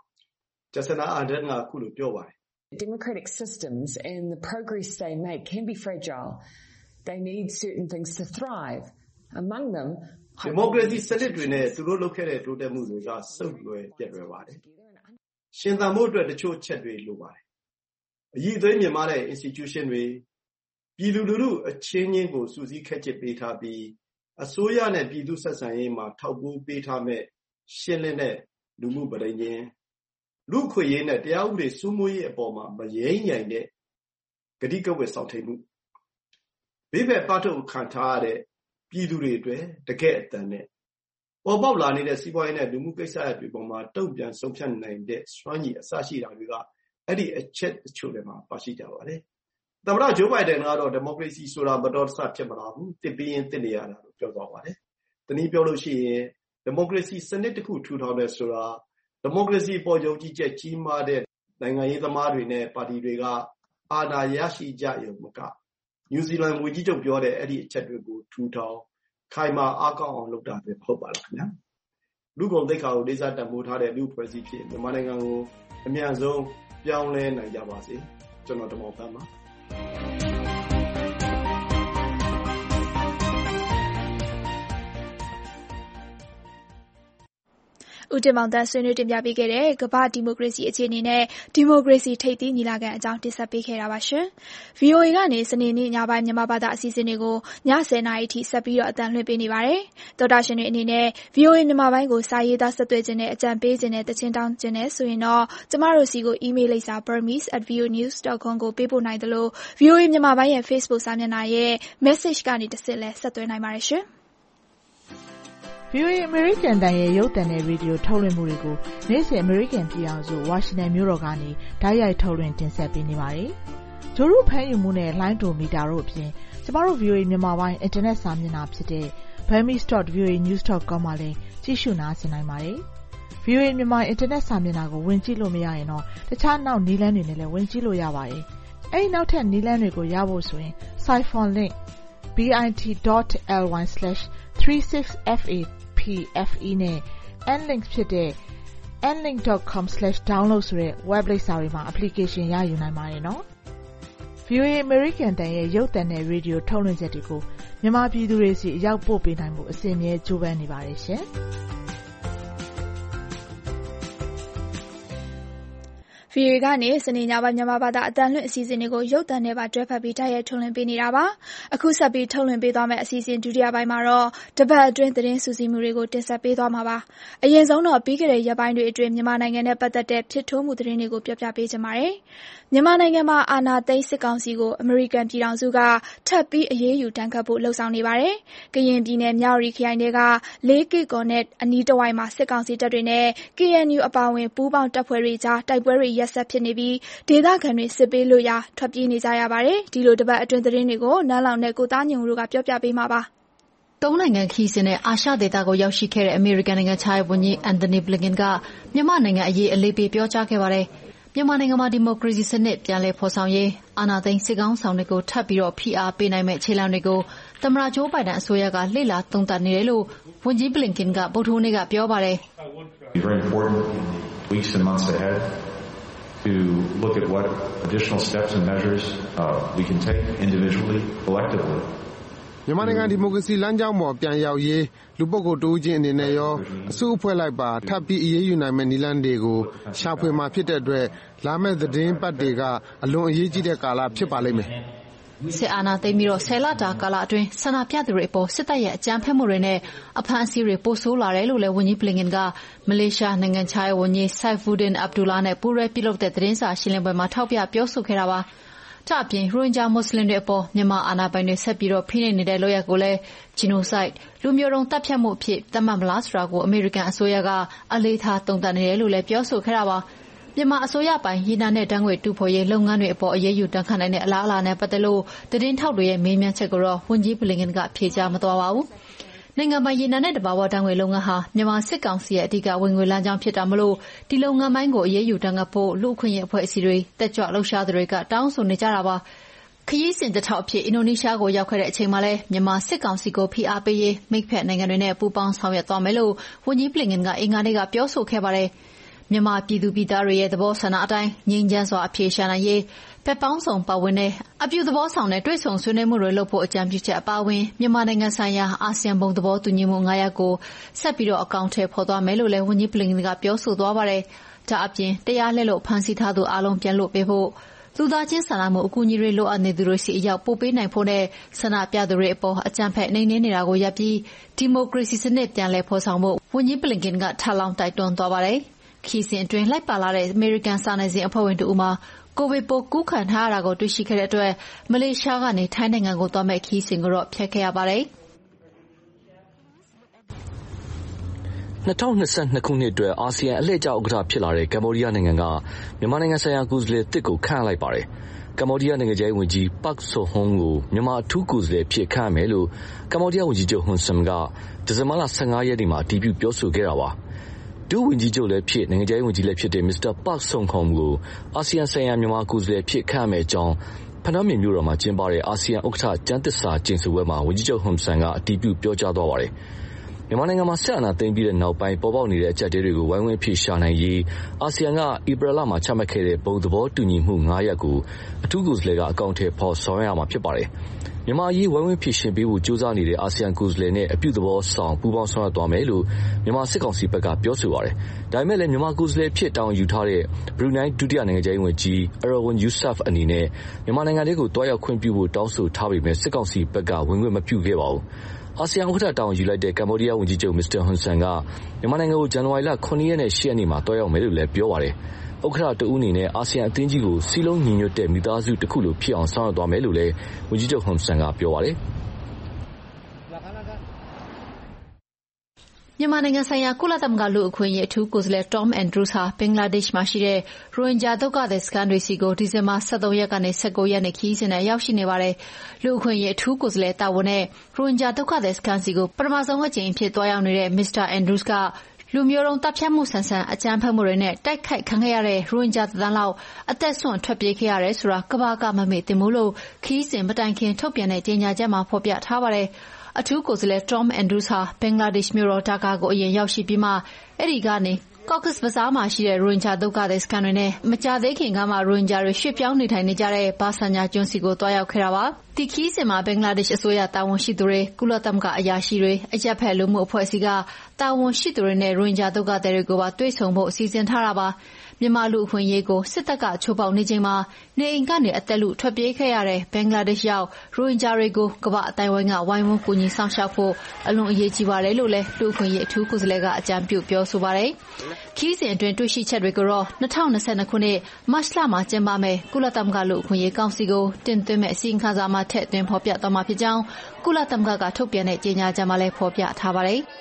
Jacinda Ardern ကအခုလိုပြောပါတယ် Democratic systems and the progress they make can be fragile. They need certain things to thrive. Among them, democracy စနစ်တွေနဲ့သူတို့လုပ်ခဲ့တဲ့တိုးတက်မှုတွေကစုပ်လွယ်ပြတ်လွယ်ပါတယ်။ရှင်သန်မှုအတွက်တချို့ချက်တွေလိုပါတယ်။အရေးအသွေးမြင့်မားတဲ့ institution တွေပြည်သူလူထုအချင်းချင်းကိုစူးစီးခက်ချစ်ပေးထားပြီးအစိုးရနဲ့ပြည်သူဆက်ဆံရေးမှာထောက်ပို့ပေးထားမဲ့ရှင်းလင်းတဲ့လူမှုပဋိညာဉ်လူခွေရေးနဲ့တရားဥပဒေစိုးမိုးရေးအပေါ်မှာမယိမ့်ညိုင်တဲ့ဂတိကဝတ်ဆောင်ထိန်မှုဘေးဘက်ပတ်ထုတ်ခံထားရတဲ့ပြည်သူတွေအတွက်တကယ့်အတန်နဲ့ပေါ်ပေါက်လာနေတဲ့စီးပွားရေးနဲ့လူမှုကိစ္စတွေပေါ်မှာတုံ့ပြန်ဆုံးဖြတ်နိုင်တဲ့စွမ်းရည်အစရှိတာတွေကအဲ့ဒီအချက်အချို့တွေမှာပါရှိကြပါတယ်။သမ္မတဂျိုးဘိုင်ဒန်ကတော့ဒီမိုကရေစီဆိုတာမတော်တဆဖြစ်မလာဘူး။တစ်ပြီးရင်တစ်နေရတာလို့ပြောသွားပါတယ်။တနည်းပြောလို့ရှိရင်ဒီမိုကရေစီစနစ်တစ်ခုထူထောင်တယ်ဆိုတာဒီမိုကရေစီပေါ်ယုံကြည်ချက်ကြီးမားတဲ့နိုင်ငံရေးသမားတွေနဲ့ပါတီတွေကအာဏာရရှိကြရုံမကနယူးဇီလန်ဝန်ကြီးချုပ်ပြောတဲ့အဲ့ဒီအချက်တွေကိုထူထောင်ခိုင်မာအားကောင်းအောင်လုပ်တာပဲဟုတ်ပါလားခင်ဗျာလူကုန်သိက္ခာကိုလေးစားတန်ဖိုးထားတဲ့လူဖွဲ့စည်းဖြစ်မြန်မာနိုင်ငံကိုအမြန်ဆုံးပြောင်းလဲနိုင်ကြပါစေကျွန်တော်တမောင်ပန်းပါဦးတင်မောင်တန်းဆွေးနွေးတင်ပြပေးခဲ့တဲ့ကမ္ဘာဒီမိုကရေစီအခြေအနေနဲ့ဒီမိုကရေစီထိပ်သီးညီလာခံအကြောင်းတင်ဆက်ပေးခဲ့တာပါရှင်။ VOA ကနေစနေနေ့ညပိုင်းမြန်မာဘာသာအစီအစဉ်တွေကိုည10:00 နာရီထိဆက်ပြီးအသံလွှင့်ပေးနေပါတယ်။သောတာရှင်တွေအနေနဲ့ VOA မြန်မာပိုင်းကိုစာရေးသားဆက်သွယ်ခြင်းနဲ့အကြံပေးခြင်းနဲ့တခြင်းတောင်းခြင်းနဲ့ဆိုရင်တော့ကျမတို့စီကိုအီးမေးလ်လိပ်စာ burmese@voanews.com ကိုပေးပို့နိုင်သလို VOA မြန်မာပိုင်းရဲ့ Facebook စာမျက်နှာရဲ့ message ကနေတဆင့်လည်းဆက်သွယ်နိုင်ပါတယ်ရှင်။ VOA American တန်ရဲ့ရုပ်သံနဲ့ရေဒီယိုထုတ်လွှင့်မှုတွေကိုနေ့စဉ် American ပြည်အောင်စုဝါရှင်တန်မြို့တော်ကနေတိုက်ရိုက်ထုတ်လွှင့်တင်ဆက်ပေးနေပါတယ်။ဂျိုရုဖမ်းယူမှုနဲ့လိုင်းတိုမီတာတို့အပြင်ကျမတို့ VOA မြန်မာပိုင်း internet စာမျက်နှာဖြစ်တဲ့ burmese.voanews.com မှာလည်းကြည့်ရှုနားဆင်နိုင်ပါတယ်။ VOA မြန်မာ internet စာမျက်နှာကိုဝင်ကြည့်လို့မရရင်တော့တခြားနောက်နည်းလမ်းတွေနဲ့လည်းဝင်ကြည့်လို့ရပါတယ်။အဲဒီနောက်ထပ်နည်းလမ်းတွေကိုရဖို့ဆိုရင် Siphon link bit.ly/36FAPFE နဲ့ nlink ဖြစ်တဲ့ nlink.com/download ဆိုတဲ့ web လိပ်စာတွေမှာ application ရယူနိုင်ပါတယ်နော်။ VOA American တန်ရဲ့ရုပ်သံနဲ့ရေဒီယိုထုတ်လွှင့်ချက်တွေကိုမြန်မာပြည်သူတွေစီအရောက်ပို့ပေးနိုင်ဖို့အစဉ်အမြဲကြိုးပမ်းနေပါတယ်ရှင်။ VOA ကနေစနေညပိုင်းမြန်မာဘာသာအသံလွှင့်အစီအစဉ်တွေကိုရုပ်သံနဲ့ပါတွဲဖက်ပြီးတိုက်ရိုက်ထုတ်လွှင့်ပေးနေတာပါ။အခုဆက်ပြီးထုတ်လွှင့်ပေးသွားမယ့်အစီအစဉ်ဒုတိယပိုင်းမှာတော့တပတ်အတွင်းသတင်းစုစည်းမှုတွေကိုတင်ဆက်ပေးသွားမှာပါ။အရင်ဆုံးတော့ပြီးခဲ့တဲ့ရက်ပိုင်းတွေအတွင်းမြန်မာနိုင်ငံနဲ့ပတ်သက်တဲ့ဖြစ်ထွန်းမှုသတင်းတွေကိုပြောပြပေးချင်ပါတယ်။မြန်မာနိုင်ငံမှာအာဏာသိမ်းစစ်ကောင်စီကိုအမေရိကန်ပြည်ထောင်စုကထပ်ပြီးအရေးယူတန်းခတ်ဖို့လှုံ့ဆော်နေပါတယ်။ကရင်ပြည်နယ်မြဝတီခရိုင်တွေကလေးကစ်ကော်နဲ့အနီးတစ်ဝိုက်မှာစစ်ကောင်စီတပ်တွေနဲ့ KNU အပါအဝင်ပူးပေါင်းတပ်ဖွဲ့တွေကြားတိုက်ပွဲတွေရက်ဆက်ဖြစ်နေပြီးဒေသခံတွေစစ်ပေးလို့ရာထွက်ပြေးနေကြရပါတယ်။ဒီလိုတပတ်အတွင်းသတင်းတွေကိုနန်းလောင်နဲ့ကိုသားညုံတို့ကပြောပြပေးမှာပါ။သုံးနိုင်ငံခီးစဉ်နဲ့အာရှဒေသကိုရောက်ရှိခဲ့တဲ့အမေရိကန်နိုင်ငံခြားရေးဝန်ကြီးအန်တိုနီဘလင်ကန်ကမြန်မာနိုင်ငံအရေးအလေးပေးပြောကြားခဲ့ပါတယ်။မြန်မာနိုင်ငံမှာဒီမိုကရေစီစနစ်ပြန်လည်ဖော်ဆောင်ရေးအာဏာသိမ်းစစ်ကောင်ဆောင်တွေကိုထပ်ပြီးဖိအားပေးနိုင်မဲ့ခြေလှမ်းတွေကိုသမ္မတဂျိုးဘိုင်ဒန်အစိုးရကလှည့်လာသုံးသပ်နေတယ်လို့ဝန်ကြီးဘလင်ကန်ကဗုဒ္ဓဟူးနေ့ကပြောပါတယ် to look at what additional steps and measures we can take individually, collectively. မြန်မာနိုင်ငံဒီမိုကရေစီလမ်းကြောင်းပေါ်ပြန်ရောက်ရေးလူပုဂ္ဂိုလ်တဦးချင်းအနေနဲ့ရောအစုအဖွဲ့လိုက်ပါထပ်ပြီးအရေးယူနိုင်မယ့်နည်းလမ်းတွေကိုရှာဖွေမှာဖြစ်တဲ့အတွက်လာမယ့်သတင်းပတ်တွေကအလွန်အရေးကြီးတဲ့ကာလဖြစ်ပါလိမ့်မယ်။စစ်အာဏာသိမ်းပြီး10လတာကာလအတွင်းဆန္ဒပြသူတွေအပေါ်စစ်တပ်ရဲ့အကြမ်းဖက်မှုတွေနဲ့အဖမ်းအဆီးတွေပိုဆိုးလာတယ်လို့လည်းဝန်ကြီးဘလင်ကန်ကမလေးရှားနိုင်ငံခြားရေးဝန်ကြီးဆိုင်ဖူဒင်အဗ်ဒူလာနဲ့ပူးတွဲပြုလုပ်တဲ့သတင်းစာရှင်းလင်းပွဲမှာထောက်ပြပြောဆိုခဲ့တာပါ။ဒါ့အပြင်ရိုဟင်ဂျာမွတ်စလင်တွေအပေါ်မြန်မာအာဏာပိုင်တွေဆက်ပြီးဖိနှိပ်နေတဲ့လုပ်ရပ်ကိုလည်း genocide လူမျိုးတုံးတပ်ဖြတ်မှုအဖြစ်သတ်မှတ်မလားဆိုတာကိုအမေရိကန်အစိုးရကအလေးထားသုံးသပ်နေတယ်လို့လည်းပြောဆိုခဲ့တာပါ။မြန်မာအစိုးရပိုင်ရေနံနဲ့ဓာတ်ငွေ့တူးဖော်ရေးလုပ်ငန်းတွေအပေါ်အရေးယူတန်းခတ်နိုင်တဲ့အလားအလာနဲ့ပတ်သက်လို့သတင်းထောက်တွေရဲ့မေးမြန်းချက်ကိုတော့ဝန်ကြီးဘလင်ကန်ကဖြေကြားမသွားပါဘူး။နိုင်ငံပိုင်ရေနံနဲ့သဘာဝဓာတ်ငွေ့လုပ်ငန်းဟာမြန်မာစစ်ကောင်စီရဲ့အဓိကဝင်ငွေလမ်းကြောင်းဖြစ်တာမို့ဒီလုပ်ငန်းပိုင်းကိုအရေးယူတန်းခတ်ဖို့လူ့အခွင့်အရေးအဖွဲ့အစည်းတွေတက်ကြွလှုပ်ရှားသူတွေကတောင်းဆိုနေကြတာပါ။ခရီးစဉ်တစ်ထောက်အဖြစ်အင်ဒိုနီးရှားကိုရောက်ခဲ့တဲ့အချိန်မှာလည်းမြန်မာစစ်ကောင်စီကိုဖိအားပေးရေးမိတ်ဖက်နိုင်ငံတွေနဲ့ပူးပေါင်းဆောင်ရွက်သွားမယ်လို့ဝန်ကြီးဘလင်ကန်ကအင်္ဂါနေ့ကပြောဆိုခဲ့ပါတယ်။မြန်မာပြည်သူပြည်သားတွေရဲ့သဘောဆန္ဒအတိုင်းငြိမ်းချမ်းစွာအဖြေရှာနိုင်ရေးဘက်ပေါင်းစုံပါဝင်တဲ့အပြုသဘောဆောင်တဲ့တွေ့ဆုံဆွေးနွေးမှုတွေလုပ်ဖို့အကြံပြုချက်အပါအဝင်မြန်မာနိုင်ငံဆိုင်ရာအာဆီယံဘုံသဘောတူညီမှု9ရပ်ကိုဆက်ပြီးအကောင်အထည်ဖော်သွားမယ်လို့လည်းဝန်ကြီးဘလင်ကန်ကပြောဆိုသွားပါတယ်။ဒါအပြင်တရားလက်လွတ်ဖမ်းဆီးထားသူအလုံးပြန်လွှတ်ပေးဖို့လူသားချင်းစာနာမှုအကူအညီတွေလိုအပ်နေသူတွေစီအရောက်ပို့ပေးနိုင်ဖို့နဲ့ဆန္ဒပြသူတွေအပေါ်အကြမ်းဖက်နှိမ်နင်းနေတာကိုရပ်ပြီးဒီမိုကရေစီစနစ်ပြန်လည်ဖော်ဆောင်ဖို့ဝန်ကြီးဘလင်ကန်ကထပ်လောင်းတိုက်တွန်းသွားပါတယ်။ခီးစဉ်အတွင်းလိုက်ပါလာတဲ့အမေရိကန်စာနယ်ဇင်းအဖွဲ့ဝင်တို့မှာကိုဗစ်ပိုးကူးခံထားရတာကိုတွေ့ရှိခဲ့တဲ့အတွက်မလေးရှားကနေထိုင်းနိုင်ငံကိုသွားမဲ့ခီးစဉ်ကိုတော့ဖျက်ခဲ့ရပါတယ်။ 2022ခုနှစ်အတွက်အာဆီယံအလှည့်ကျဥက္ကဋ္ဌဖြစ်လာတဲ့ကမ္ဘောဒီးယားနိုင်ငံကမြန်မာနိုင်ငံဆိုင်ရာကိုယ်စားလှယ်တစ်ကိုခန့်လိုက်ပါတယ်။ကမ္ဘောဒီးယားနိုင်ငံခြားရေးဝန်ကြီးပတ်ဆိုဟွန်ကိုမြန်မာအထူးကိုယ်စားလှယ်ဖြစ်ခန့်မယ်လို့ကမ္ဘောဒီးယားဝန်ကြီးချုပ်ဟွန်ဆန်ကဒီဇင်ဘာလ15ရက်နေ့မှာအတည်ပြုပြောဆိုခဲ့တာပါ။ဒုဝန်ကြီးချုပ်လည်းဖြစ်နိုင်ငံခြားရေးဝန်ကြီးလည်းဖြစ်တဲ့မစ္စတာပတ်ဆုံခွန်ကိုအာဆီယံဆိုင်ရာမြန်မာကိုယ်စားလှယ်ဖြစ်ခန့်မယ်အကြောင်းဖနွမ်းမြို့တော်မှာကျင်းပတဲ့အာဆီယံဥက္ကဋ္ဌကျမ်းသစ္စာကျိန်ဆိုပွဲမှာဝန်ကြီးချုပ်ဟွန်ဆန်ကအတည်ပြုပြောကြားသွားပါတယ်။မြန်မာနိုင်ငံမှာဆက်အာဏာသိမ်းပြီးတဲ့နောက်ပိုင်းပေါ်ပေါက်နေတဲ့အကျပ်တဲတွေကိုဝိုင်းဝန်းဖြေရှာနိုင်ရေးအာဆီယံကဧပြီလမှာချမှတ်ခဲ့တဲ့ဘုံသဘောတူညီမှု9ရပ်ကိုအထူးကိုယ်စားလှယ်ကအကောင့်ထဲပေါ်ဆောင်ရမှာဖြစ်ပါတယ်။မြန်မာအရေးဝိုင်းဝန်းဖြေရှင်းပေးဖို့ကြိုးစားနေတဲ့အာဆီယံကိုယ်စားလှယ်နဲ့အပြုသဘောဆောင်ပူးပေါင်းဆောင်ရွက်သွားမယ်လို့မြန်မာစစ်ကောင်စီဘက်ကပြောဆိုပါတယ်။ဒါပေမဲ့လည်းမြန်မာကိုယ်စားလှယ်ဖြစ်တောင်းယူထားတဲ့ဘရူနိုင်းဒုတိယနိုင်ငံခြားရေးဝန်ကြီးအရဝန်ယူဆတ်အနေနဲ့မြန်မာနိုင်ငံတွေကိုတွားရောက်ခွင့်ပြုဖို့တောင်းဆိုထားပေမဲ့စစ်ကောင်စီဘက်ကဝင်ခွင့်မပြုခဲ့ပါဘူး။အာဆီယံဥက္ကဋ္ဌတောင်းယူလိုက်တဲ့ကမ္ဘောဒီးယားဝန်ကြီးချုပ်မစ္စတာဟွန်ဆန်ကမြန်မာနိုင်ငံကိုဇန်နဝါရီလ9ရက်နဲ့10ရက်နေ့မှာတွားရောက်မယ်လို့လည်းပြောပါတယ်။ဥက္ကဋ္ဌတဦးအနေနဲ့အာဆီယံအသင်းကြီးကိုစီလုံးညီညွတ်တဲ့မိသားစုတစ်ခုလိုဖြစ်အောင်ဆောင်ရွက်သွားမယ်လို့လည်းဝန်ကြီးချုပ်ဟွန်ဆန်ကပြောပါတယ်။မြန်မာနိုင်ငံဆိုင်ရာကုလသမဂ္ဂလူ့အခွင့်အရေးအထူးကိုယ်စားလှယ် Tom Andrews ဟာဘင်္ဂလားဒေ့ရှ်မှာရှိတဲ့ရိုဟင်ဂျာဒုက္ခသည်စခန်းတွေစီကိုဒီဇင်ဘာ13ရက်ကနေ19ရက်နေ့ခရီးစဉ်နဲ့ရောက်ရှိနေပါတယ်။လူ့အခွင့်အရေးအထူးကိုယ်စားလှယ်တာဝန်နဲ့ရိုဟင်ဂျာဒုက္ခသည်စခန်းစီကိုပထမဆုံးအကြိမ်အဖြစ်သွားရောက်နေတဲ့ Mr. Andrews ကလူမျိုးတုံးတပ်ဖြတ်မှုဆန်ဆန်အကြမ်းဖက်မှုတွေနဲ့တိုက်ခိုက်ခံခဲ့ရတဲ့ရိုဟင်ဂျာတသန်းလောက်အသက်ဆွန့်ထွက်ပြေးခဲ့ရတယ်ဆိုတာကမ္ဘာကမမေ့သင့်ဘူးလို့ခရီးစဉ်မတိုင်ခင်ထုတ်ပြန်တဲ့ကြေညာချက်မှာဖော်ပြထားပါတယ်။အထူးကိုယ်စားလှယ် Tom Andrews ဟာဘင်္ဂလားဒေ့ရှ်မြို့တော်ဒါကာကိုအရင်ရောက်ရှိပြီးမှအဲဒီကနေCox's Bazar မှာရှိတဲ့ရိုဟင်ဂျာဒုက္ခသည်စခန်းတွေနဲ့မကြာသေးခင်ကမှရိုဟင်ဂျာတွေရွှေ့ပြောင်းနေထိုင်နေကြတဲ့ဘာဆန်ညာကျွန်းစီကိုတွားရောက်ခဲ့တာပါ။ဒီခရီးစဉ်မှာဘင်္ဂလားဒေ့ရှ်အစိုးရတာဝန်ရှိသူတွေကုလသမဂ္ဂအရာရှိတွေအရပ်ဖက်လူမှုအဖွဲ့အစည်းကတာဝန်ရှိသူတွေနဲ့ရိုဟင်ဂျာဒုက္ခသည်တွေကိုပါတွေ့ဆုံဖို့အစီအစဉ်ထားတာပါ။မြန်မာလူအခွင့်အရေးကိုစစ်တပ်ကချိုးဖောက်နေချိန်မှာနေအိမ်ကနေအသက်လုထွက်ပြေးခဲ့ရတဲ့ဘင်္ဂလားဒေ့ရှ်ရောက်ရိုဟင်ဂျာတွေကိုကမ္ဘာအတိုင်းဝိုင်းကဝိုင်းဝန်းကူညီဆောင်ရှောက်ဖို့အလွန်အရေးကြီးပါတယ်လို့လည်းလူအခွင့်အရေးအထူးကိုယ်စားလှယ်ကအကြံပြုပြောဆိုပါတယ်။ခရီးစဉ်အတွင်းတွေ့ရှိချက်တွေကိုတော့2022ခုနှစ်မတ်လမှာကျင်းပမယ့်ကုလသမဂ္ဂလူအခွင့်အရေးကောင်စီကိုတင်သွင်းမယ့်အစီရင်ခံစာမှာထည့်သွင်းဖော်ပြသွားမှာဖြစ်ကြောင်းကုလသမဂ္ဂကထုတ်ပြန်တဲ့ကြေညာချက်မှာလည်းဖော်ပြထားပါတယ်။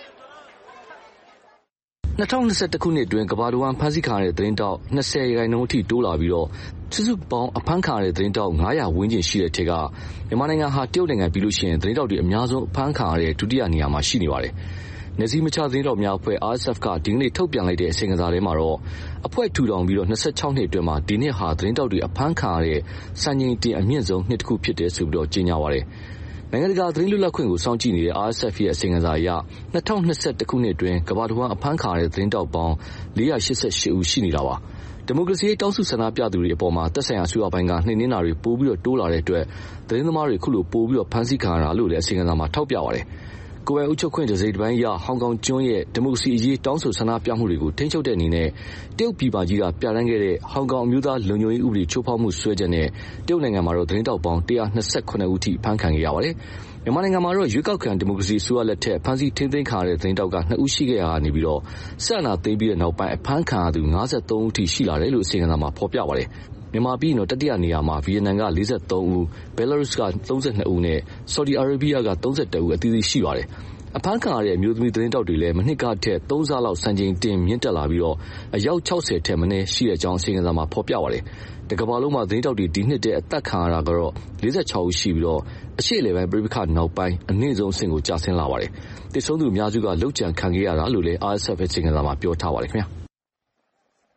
2021ခုနှစ်အတွင်းကမ္ဘာတဝန်းဖမ်းဆီးခံရတဲ့သတင်းတောက်20%အထိတိုးလာပြီးတော့စုစုပေါင်းအဖမ်းခံရတဲ့သတင်းတောက်900ဝန်းကျင်ရှိတဲ့ထက်ကမြန်မာနိုင်ငံဟာတရုတ်နိုင်ငံပြီးလို့ရှိရင်သတင်းတောက်တွေအများဆုံးအဖမ်းခံရတဲ့ဒုတိယနေရာမှာရှိနေပါတယ်။နယ်စည်းမခြားသတင်းတောက်များအဖွဲ့ RSF ကဒီကနေ့ထုတ်ပြန်လိုက်တဲ့အစီရင်ခံစာထဲမှာတော့အဖွဲ့ထူထောင်ပြီးတော့26နှစ်အတွင်းမှာဒီနှစ်ဟာသတင်းတောက်တွေအဖမ်းခံရတဲ့စံချိန်တင်အမြင့်ဆုံးနှစ်တစ်ခုဖြစ်တယ်ဆိုပြီးတော့ကြေညာပါတယ်။နိုင်ငံတကာသတင်းလွတ်လပ်ခွင့်ကိုစောင့်ကြည့်နေတဲ့ RSF ရဲ့အစီရင်ခံစာအရ2021ခုနှစ်အတွင်းကမ္ဘာတဝန်းအဖမ်းခံရတဲ့သတင်းတောက်ပေါင်း488ဦးရှိနေတာပါ။ဒီမိုကရေစီတောင်းဆိုဆန္ဒပြသူတွေအပေါ်မှာသက်ဆိုင်ရာအစိုးရပိုင်းကနှိမ်နင်းတာတွေပိုပြီးတော့တိုးလာတဲ့အတွက်သတင်းသမားတွေခုလိုပိုပြီးတော့ဖမ်းဆီးခံရတာလို့လည်းအစီရင်ခံစာမှာထောက်ပြပါတယ်။ကိုယ်ပိုင်အုပ်ချုပ်ခွင့်တစ်စိတ်တစ်ပိုင်းအရဟောင်ကောင်ကျွန်းရဲ့ဒီမိုကရေစီအရေးတောင်းဆိုဆန္ဒပြမှုတွေကိုထိန်းချုပ်တဲ့အနေနဲ့တရုတ်ပြည်ပကြီးကပြဋ္ဌာန်းခဲ့တဲ့ဟောင်ကောင်အမျိုးသားလုံခြုံရေးဥပဒေချိုးဖောက်မှုစွဲချက်နဲ့တရုတ်နိုင်ငံမှာတော့သတင်းတောက်ပေါင်း129ဦးထိဖမ်းခံခဲ့ရပါတယ်။မြန်မာနိုင်ငံမှာတော့ရွေးကောက်ခံဒီမိုကရေစီအစိုးရလက်ထက်ဖမ်းဆီးထိန်းသိမ်းခံရတဲ့သတင်းတောက်က2ဦးရှိခဲ့ရတာနေပြီးတော့ဆက်အနာသိမ်းပြီးတဲ့နောက်ပိုင်းအဖမ်းခံရသူ53ဦးထိရှိလာတယ်လို့အစီရင်ခံစာမှာဖော်ပြပါတယ်။မြန်မာပြည်တော့တတိယနေရာမှာဗီယက်နမ်က43ဦးဘယ်လာရုစ်က32ဦးနဲ့ဆော်ဒီအာရေဗျက31ဦးအသီးသီးရှိပါတယ်။အဖမ်းခံရတဲ့အမျိုးသမီးသတင်းတောက်တွေလည်းမနှစ်ကထက်3ဆလောက်စံချိန်တင်မြင့်တက်လာပြီးတော့အယောက်60ထက်မနည်းရှိတဲ့အကြောင်းအစီရင်ခံစာမှာဖော်ပြပါတယ်။တကမ္ဘာလုံးမှာသတင်းတောက်တွေဒီနှစ်တည်းအသက်ခံရတာကတော့46ဦးရှိပြီးတော့အရှေ့အလယ်ပိုင်းပြည်ပခါနောက်ပိုင်းအနည်းဆုံးအဆင့်ကိုကျဆင်းလာပါတယ်။တည်ဆုံးသူအများစုကလှုပ်ကြံခံခဲ့ရတာလို့လည်း RSF အစီရင်ခံစာမှာပြောထားပါတယ်ခင်ဗျာ။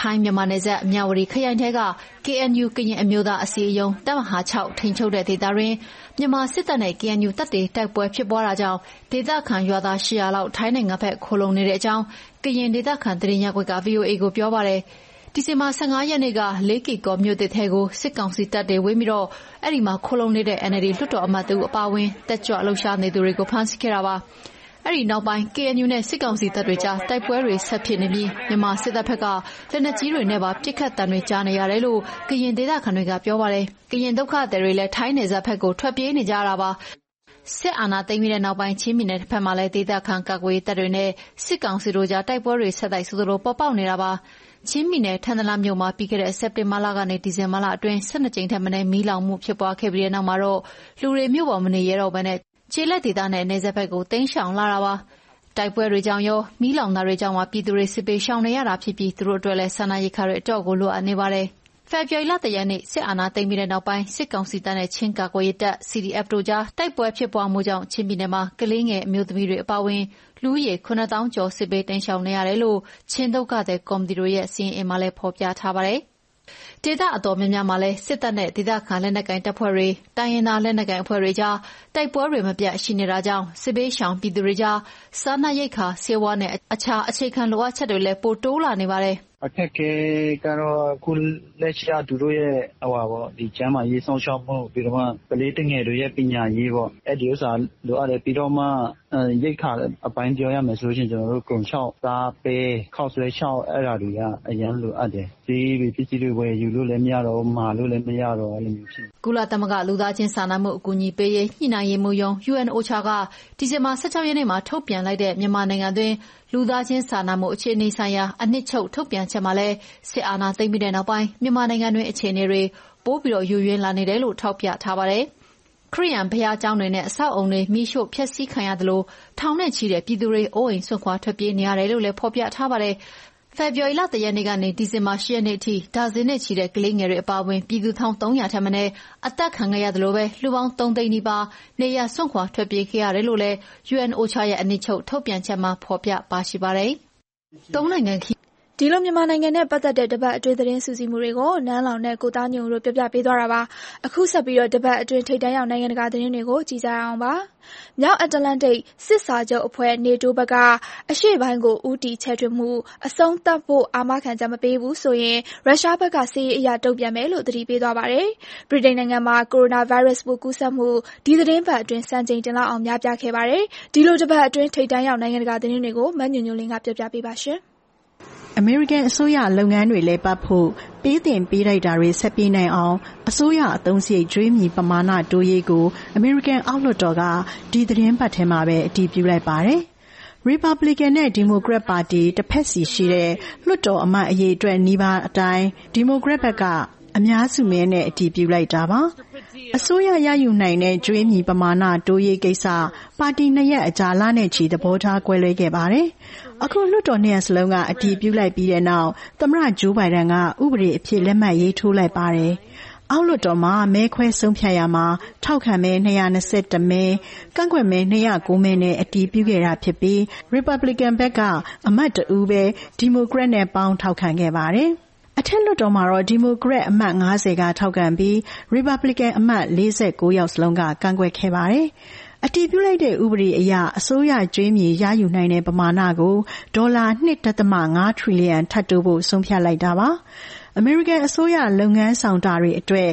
ထိုင်းမြန်မာနယ်စပ်မြဝတီခရိုင်ထဲက KNU ကရင်အမျိုးသားအစည်းအရုံးတပ်မဟာ 6 ထိန်းချုပ်တဲ့ဒေသတွင်မြန်မာစစ်တပ်နဲ့ KNU တပ်တွေတိုက်ပွဲဖြစ်ပွားတာကြောင့်ဒေသခံရွာသား800လောက်ထိုင်းနိုင်ငံဘက်ခိုလုံနေတဲ့အကြောင်းကရင်ဒေသခံသတင်းရကွက်က VOA ကိုပြောပါတယ်။ဒီဇင်ဘာ15ရက်နေ့ကလေးကီကောမြို့တစ်ထဲကိုစစ်ကောင်စီတပ်တွေဝင်ပြီးတော့အဲ့ဒီမှာခိုလုံနေတဲ့ NLD လွှတ်တော်အမတ်သူအပါအဝင်တက်ကြွလှုပ်ရှားနေသူတွေကိုဖမ်းဆီးခဲ့တာပါ။အဲ့ဒီနောက်ပိုင်း KNU နဲ့စစ်ကောင်စီတပ်တွေကြားတိုက်ပွဲတွေဆက်ဖြစ်နေပြီးမြန်မာစစ်တပ်ဘက်ကလက်နက်ကြီးတွေနဲ့ပါပစ်ခတ်တံတွေကြားနေရတယ်လို့ကရင်ဒေသခံတွေကပြောပါတယ်။ကရင်ဒုက္ခသည်တွေလည်းထိုင်းနယ်စပ်ဘက်ကိုထွက်ပြေးနေကြတာပါ။စစ်အာဏာသိမ်းပြီးတဲ့နောက်ပိုင်းချင်းပြည်နယ်တစ်ဖက်မှာလည်းဒေသခံကာကွယ်တပ်တွေနဲ့စစ်ကောင်စီတို့ကြားတိုက်ပွဲတွေဆက်တိုက်ဆိုသလိုပေါ်ပေါက်နေတာပါ။ချင်းပြည်နယ်ထန်တလမြို့မှာပြီးခဲ့တဲ့စက်တင်ဘာလကနေဒီဇင်ဘာလအတွင်း12ကြိမ်ထက်မနည်းမီးလောင်မှုဖြစ်ပွားခဲ့ပြီးတဲ့နောက်မှာတော့လူတွေမြို့ပေါ်မနေရတော့ဘဲနဲ့ခြေလက်ဒေသနဲ့နေဆက်ဘက်ကိုတင်းရှောင်လာတာပါတိုက်ပွဲတွေကြောင့်ရောမီးလောင်တာတွေကြောင့်ပြည်သူတွေစစ်ပေးရှောင်နေရတာဖြစ်ပြီးသူတို့အတွက်လည်းဆန္ဒရိက္ခတွေအတော့ကိုလိုအပ်နေပါတယ်ဖေဖော်ဝါရီလတရက်နေ့စစ်အာဏာသိမ်းပြီးတဲ့နောက်ပိုင်းစစ်ကောင်စီတပ်နဲ့ချင်းကာကွယ်ရေးတပ် CDF တို့ကြားတိုက်ပွဲဖြစ်ပွားမှုကြောင့်ချင်းပြည်နယ်မှာကလေးငယ်အမျိုးသမီးတွေအပါအဝင်လူဦးရေ9000ကျော်စစ်ပေးတင်းရှောင်နေရတယ်လို့ချင်းဒုက္ခသည်ကော်မတီတို့ရဲ့စီရင်အင်မှာလည်းဖော်ပြထားပါတယ်ဒေသအတော်များများမှာလည်းစစ်တပ်နဲ့ဒေသခံလက်နက်ကိုင်တပ်ဖွဲ့တွေတိုင်းရင်းသားလက်နက်ကိုင်အဖွဲ့တွေကြားတိုက်ပွဲတွေမပြတ်ရှိနေတာကြောင့်စစ်ပေးရှောင်ပြည်သူတွေကြားစားနပ်ရိက္ခာဆေးဝါးနဲ့အခြားအခြေခံလိုအပ်ချက်တွေလည်းပိုတိုးလာနေပါတယ်အခက်အခဲကတော့အခုလက်ရှိသူတို့ရဲ့ဒီကျမ်းမာရေးဆောင်ရှောက်မှုပြီးတော့မှကလေးတငယ်တွေရဲ့ပညာရေးပေါ့အဲ့ဒီဥစ္စာလိုအပ်တယ်ပြီးတော့မှရိတ်ခါအပိုင်းပြောရမယ်ဆိုလို့ရှိရင်ကျွန်တော်တို့ကုန်ချောက်စားပဲခောက်ဆွဲချောက်အဲ့ဒါတွေကအရင်လိုအပ်တယ်ဒီပစ္စည်းတွေဝယ်ယူလို့လည်းမရတော့မာလို့လည်းမရတော့အဲ့လိုမျိုးဖြစ်ကုလသမဂ္ဂလူသားချင်းစာနာမှုအကူအညီပေးရေးညှိနှိုင်းရေးမှူးရုံး UNOCHA ကဒီဇင်ဘာ16ရက်နေ့မှာထုတ်ပြန်လိုက်တဲ့မြန်မာနိုင်ငံတွင်လူသားချင်းစာနာမှုအခြေအနေဆိုင်ရာအနှစ်ချုပ်ထုတ်ပြန်ချက်မှာလည်းစစ်အာဏာသိမ်းပြီးတဲ့နောက်ပိုင်းမြန်မာနိုင်ငံတွင်အခြေအနေတွေပိုပြီးယိုယွင်းလာနေတယ်လို့ထောက်ပြထားပါတယ်ခရီးယန်ဘုရားကျောင်းတွေနဲ့အဆောက်အုံတွေမိရှို့ဖျက်ဆီးခံရတယ်လို့ထောင်နဲ့ချီတဲ့ပြည်သူတွေအိုးအိမ်ဆွန့်ခွာထွက်ပြေးနေရတယ်လို့လည်းဖော်ပြထားပါတယ်ဖေဖော်ဝါရီလ1ရက်နေ့ကနေဒီဇင်ဘာ10ရက်နေ့အထိဒါဇင်နဲ့ချီတဲ့ကလေးငယ်တွေအပါအဝင်ပြည်သူ1300ထက်မနည်းအသက်ခံခဲ့ရတယ်လို့ပဲလူပေါင်း3သိန်းနီးပါးနေရဆွန့်ခွာထွက်ပြေးခဲ့ရတယ်လို့လည်း UNOCHA ရဲ့အနှစ်ချုပ်ထုတ်ပြန်ချက်မှာဖော်ပြပါရှိပါတယ်။သုံးနိုင်ငံဒီလိုမြန်မာနိုင်ငံနဲ့ပတ်သက်တဲ့တပတ်အတွင်းသတင်းစုစည်းမှုတွေကိုနန်းလောင်နဲ့ကိုသားညုံတို့ပြပြပေးသွားတာပါအခုဆက်ပြီးတော့တပတ်အတွင်းထိပ်တန်းရောက်နိုင်ငံတကာသတင်းတွေကိုကြည့်ကြအောင်ပါမြောက်အတ္တလန္တိတ်စစ်စာချုပ်အဖွဲ့နေတိုးဘက်ကအရှေ့ပိုင်းကိုဦးတည်ချဲ့ထွင်မှုအဆုံးသတ်ဖို့အာမခံချက်မပေးဘူးဆိုရင်ရုရှားဘက်ကစစ်ရေးအရာတုံ့ပြန်မယ်လို့သတိပေးသွားပါတယ်ဗြိတိန်နိုင်ငံမှာကိုရိုနာဗိုင်းရပ်စ်ပိုးကူးစက်မှုဒီသတင်းပတ်အတွင်းစံချိန်တင်လောက်အောင်များပြားခဲ့ပါတယ်ဒီလိုတပတ်အတွင်းထိပ်တန်းရောက်နိုင်ငံတကာသတင်းတွေကိုမညွန့်ညွန့်လင်းကပြပြပေးပါရှင်အမေရိကန်အစိုးရလုပ်ငန်းတွေလည်းပတ်ဖို့ပေးတင်ပေးလိုက်တာတွေဆက်ပြေးနိုင်အောင်အစိုးရအသုံးစရိတ်ကျွေးမြီပမာဏတိုးရေးကိုအမေရိကန်အောက်လွှတ်တော်ကဒီသတင်းပတ်ထဲမှာပဲအတည်ပြုလိုက်ပါတယ်။ Republican နဲ့ Democrat ပါတီတစ်ဖက်စီရှိတဲ့လွှတ်တော်အမတ်အရေအတွက်နီးပါးအတိုင်း Democrat ဘက်ကအများစုမဲနဲ့အတည်ပြုလိုက်တာပါ။အစိုးရရယူနိုင်တဲ့ကျွေးမြီပမာဏတိုးရေးကိစ္စပါတီနှစ်ရပ်အကြားလနဲ့ချီသဘောထားကွဲလွဲခဲ့ပါတယ်။အခုလွှတ်တော်နှစ်ရပ်စလုံးကအတည်ပြုလိုက်ပြီးတဲ့နောက်သမ္မတဂျိုးဘိုင်ဒန်ကဥပဒေအဖြစ်လက်မှတ်ရေးထိုးလိုက်ပါတယ်။အောက်လွှတ်တော်မှာမဲခွဲဆုံးဖြတ်ရမှာထောက်ခံမဲ221မဲကန့်ကွက်မဲ209မဲနဲ့အတည်ပြုခဲ့တာဖြစ်ပြီး Republican ဘက်ကအမတ်တဦးပဲ Democrat နဲ့ပေါင်းထောက်ခံခဲ့ပါတယ်။အထက်လွှတ်တော်မှာတော့ Democrat အမတ်50ကထောက်ခံပြီး Republican အမတ်49ယောက်စလုံးကကန့်ကွက်ခဲ့ပါတယ်။အတည်ပြုလိုက်တဲ့ဥပဒေအရအစိုးရကျွေးမြေရယူနိုင်တဲ့ပမာဏကိုဒေါ်လာ $2.5 ထရီလီယံထပ်တိုးဖို့ဆုံးဖြတ်လိုက်တာပါ။အမေရိကန်အစိုးရလုပ်ငန်းဆောင်တာတွေအတွက်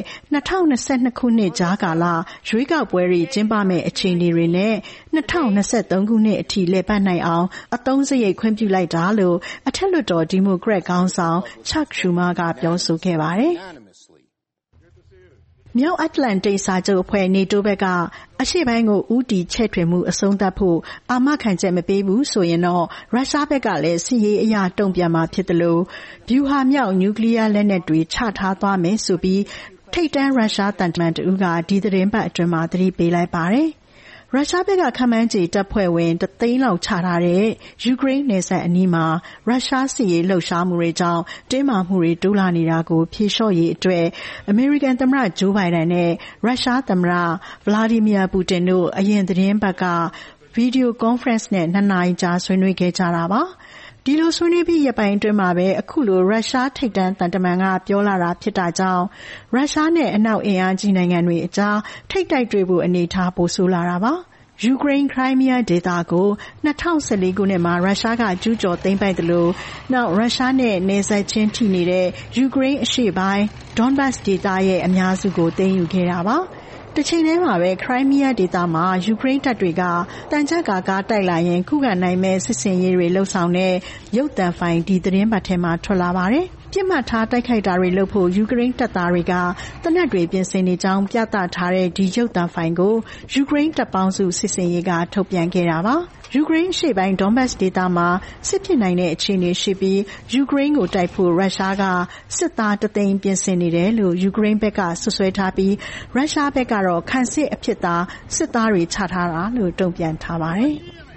2022ခုနှစ်ကြားကာလရွေးကောက်ပွဲတွေကျင်းပမယ့်အခြေအနေတွေနဲ့2023ခုနှစ်အထိလည်ပတ်နိုင်အောင်အသုံးစရိတ်ခွင့်ပြုလိုက်တာလို့အထက်လွှတ်တော်ဒီမိုကရက်ခေါင်းဆောင် Chuck Schumer ကပြောဆိုခဲ့ပါတယ်။မြောက်အတ္တလန္တိတ်စာချုပ်အဖွဲ့နေတိုးဘက်ကအရှေ့ပိုင်းကိုဦးတည်ချဲ့ထွင်မှုအဆုံးသတ်ဖို့အာမခံချက်မပေးဘူးဆိုရင်တော့ရုရှားဘက်ကလည်းစစ်ရေးအရာတုံ့ပြန်မှာဖြစ်တယ်လို့ဗျူဟာမြောက်နျူကလ িয়ার လက်နက်တွေချထားသွားမယ်ဆိုပြီးထိပ်တန်းရုရှားတန်တမန်တဦးကဒီသတင်းပတ်အတွင်းမှာသတိပေးလိုက်ပါတယ်။ရုရှားဘက်ကခန့်မှန်းခြေတပ်ဖွဲ့ဝင်1သိန်းလောက်ချထားတဲ့ယူကရိန်းနယ်စပ်အနီးမှာရုရှားစစ်ရေးလှုပ်ရှားမှုတွေကြောင့်တင်းမာမှုတွေတိုးလာနေတာကိုဖြေလျှော့ရေးအတွက်အမေရိကန်သမ္မတဂျိုးဘိုင်ဒန်နဲ့ရုရှားသမ္မတဗလာဒီမီယာပူတင်တို့အရင်သတင်းပတ်ကဗီဒီယိုကွန်ဖရင့်နဲ့2နာရီကြာဆွေးနွေးခဲ့ကြတာပါ။ဒီလိုဆွေးနွေးပြီးရက်ပိုင်းအတွင်းမှာပဲအခုလိုရုရှားထိပ်တန်းသံတမန်ကပြောလာတာဖြစ်တာကြောင့်ရုရှားနဲ့အနောက်အင်အားကြီးနိုင်ငံတွေအကြားထိပ်တိုက်တွေ့ဖို့အနေအထားပိုဆိုးလာတာပါယူကရိန်းခရိုင်းမီးယားဒေသကို2014ခုနှစ်မှာရုရှားကကျူးကျော်သိမ်းပိုက်သလိုနောက်ရုရှားနဲ့နယ်စပ်ချင်းထိနေတဲ့ယူကရိန်းအရှေ့ပိုင်းဒွန်ဘတ်စ်ဒေသရဲ့အများစုကိုသိမ်းယူခဲ့တာပါတချိန်တည်းမှာပဲခရိုင်းမီးယားဒေသမှာယူကရိန်းတပ်တွေကတန်ကြပ်ကားတိုက်လာရင်ခုခံနိုင်မဲ့စစ်စင်ရေးတွေလှုပ်ဆောင်တဲ့ရုပ်သံဖိုင်ဒီသတင်းပတ်ထဲမှာထွက်လာပါတယ်ပြစ်မှတ်ထားတိုက်ခိုက်တာတွေလုပ်ဖို့ယူကရိန်းတပ်သားတွေကတနက်တွေပြင်ဆင်နေကြောင်းပြသထားတဲ့ဒီရုပ်သံဖိုင်ကိုယူကရိန်းတပ်ပေါင်းစုစစ်စင်ရေးကထုတ်ပြန်ခဲ့တာပါယူကရိန်းအရှေ့ပိုင်းဒွန်ဘတ်စ်ဒေသမှာစစ်ဖြစ်နိုင်တဲ့အခြေအနေရှိပြီးယူကရိန်းကိုတိုက်ဖို့ရုရှားကစစ်သားတသိန်းပြင်ဆင်နေတယ်လို့ယူကရိန်းဘက်ကဆွဆွဲထားပြီးရုရှားဘက်ကတော့ခံစစ်အဖြစ်သားစစ်သားတွေချထားတာလို့တုံ့ပြန်ထားပါတယ်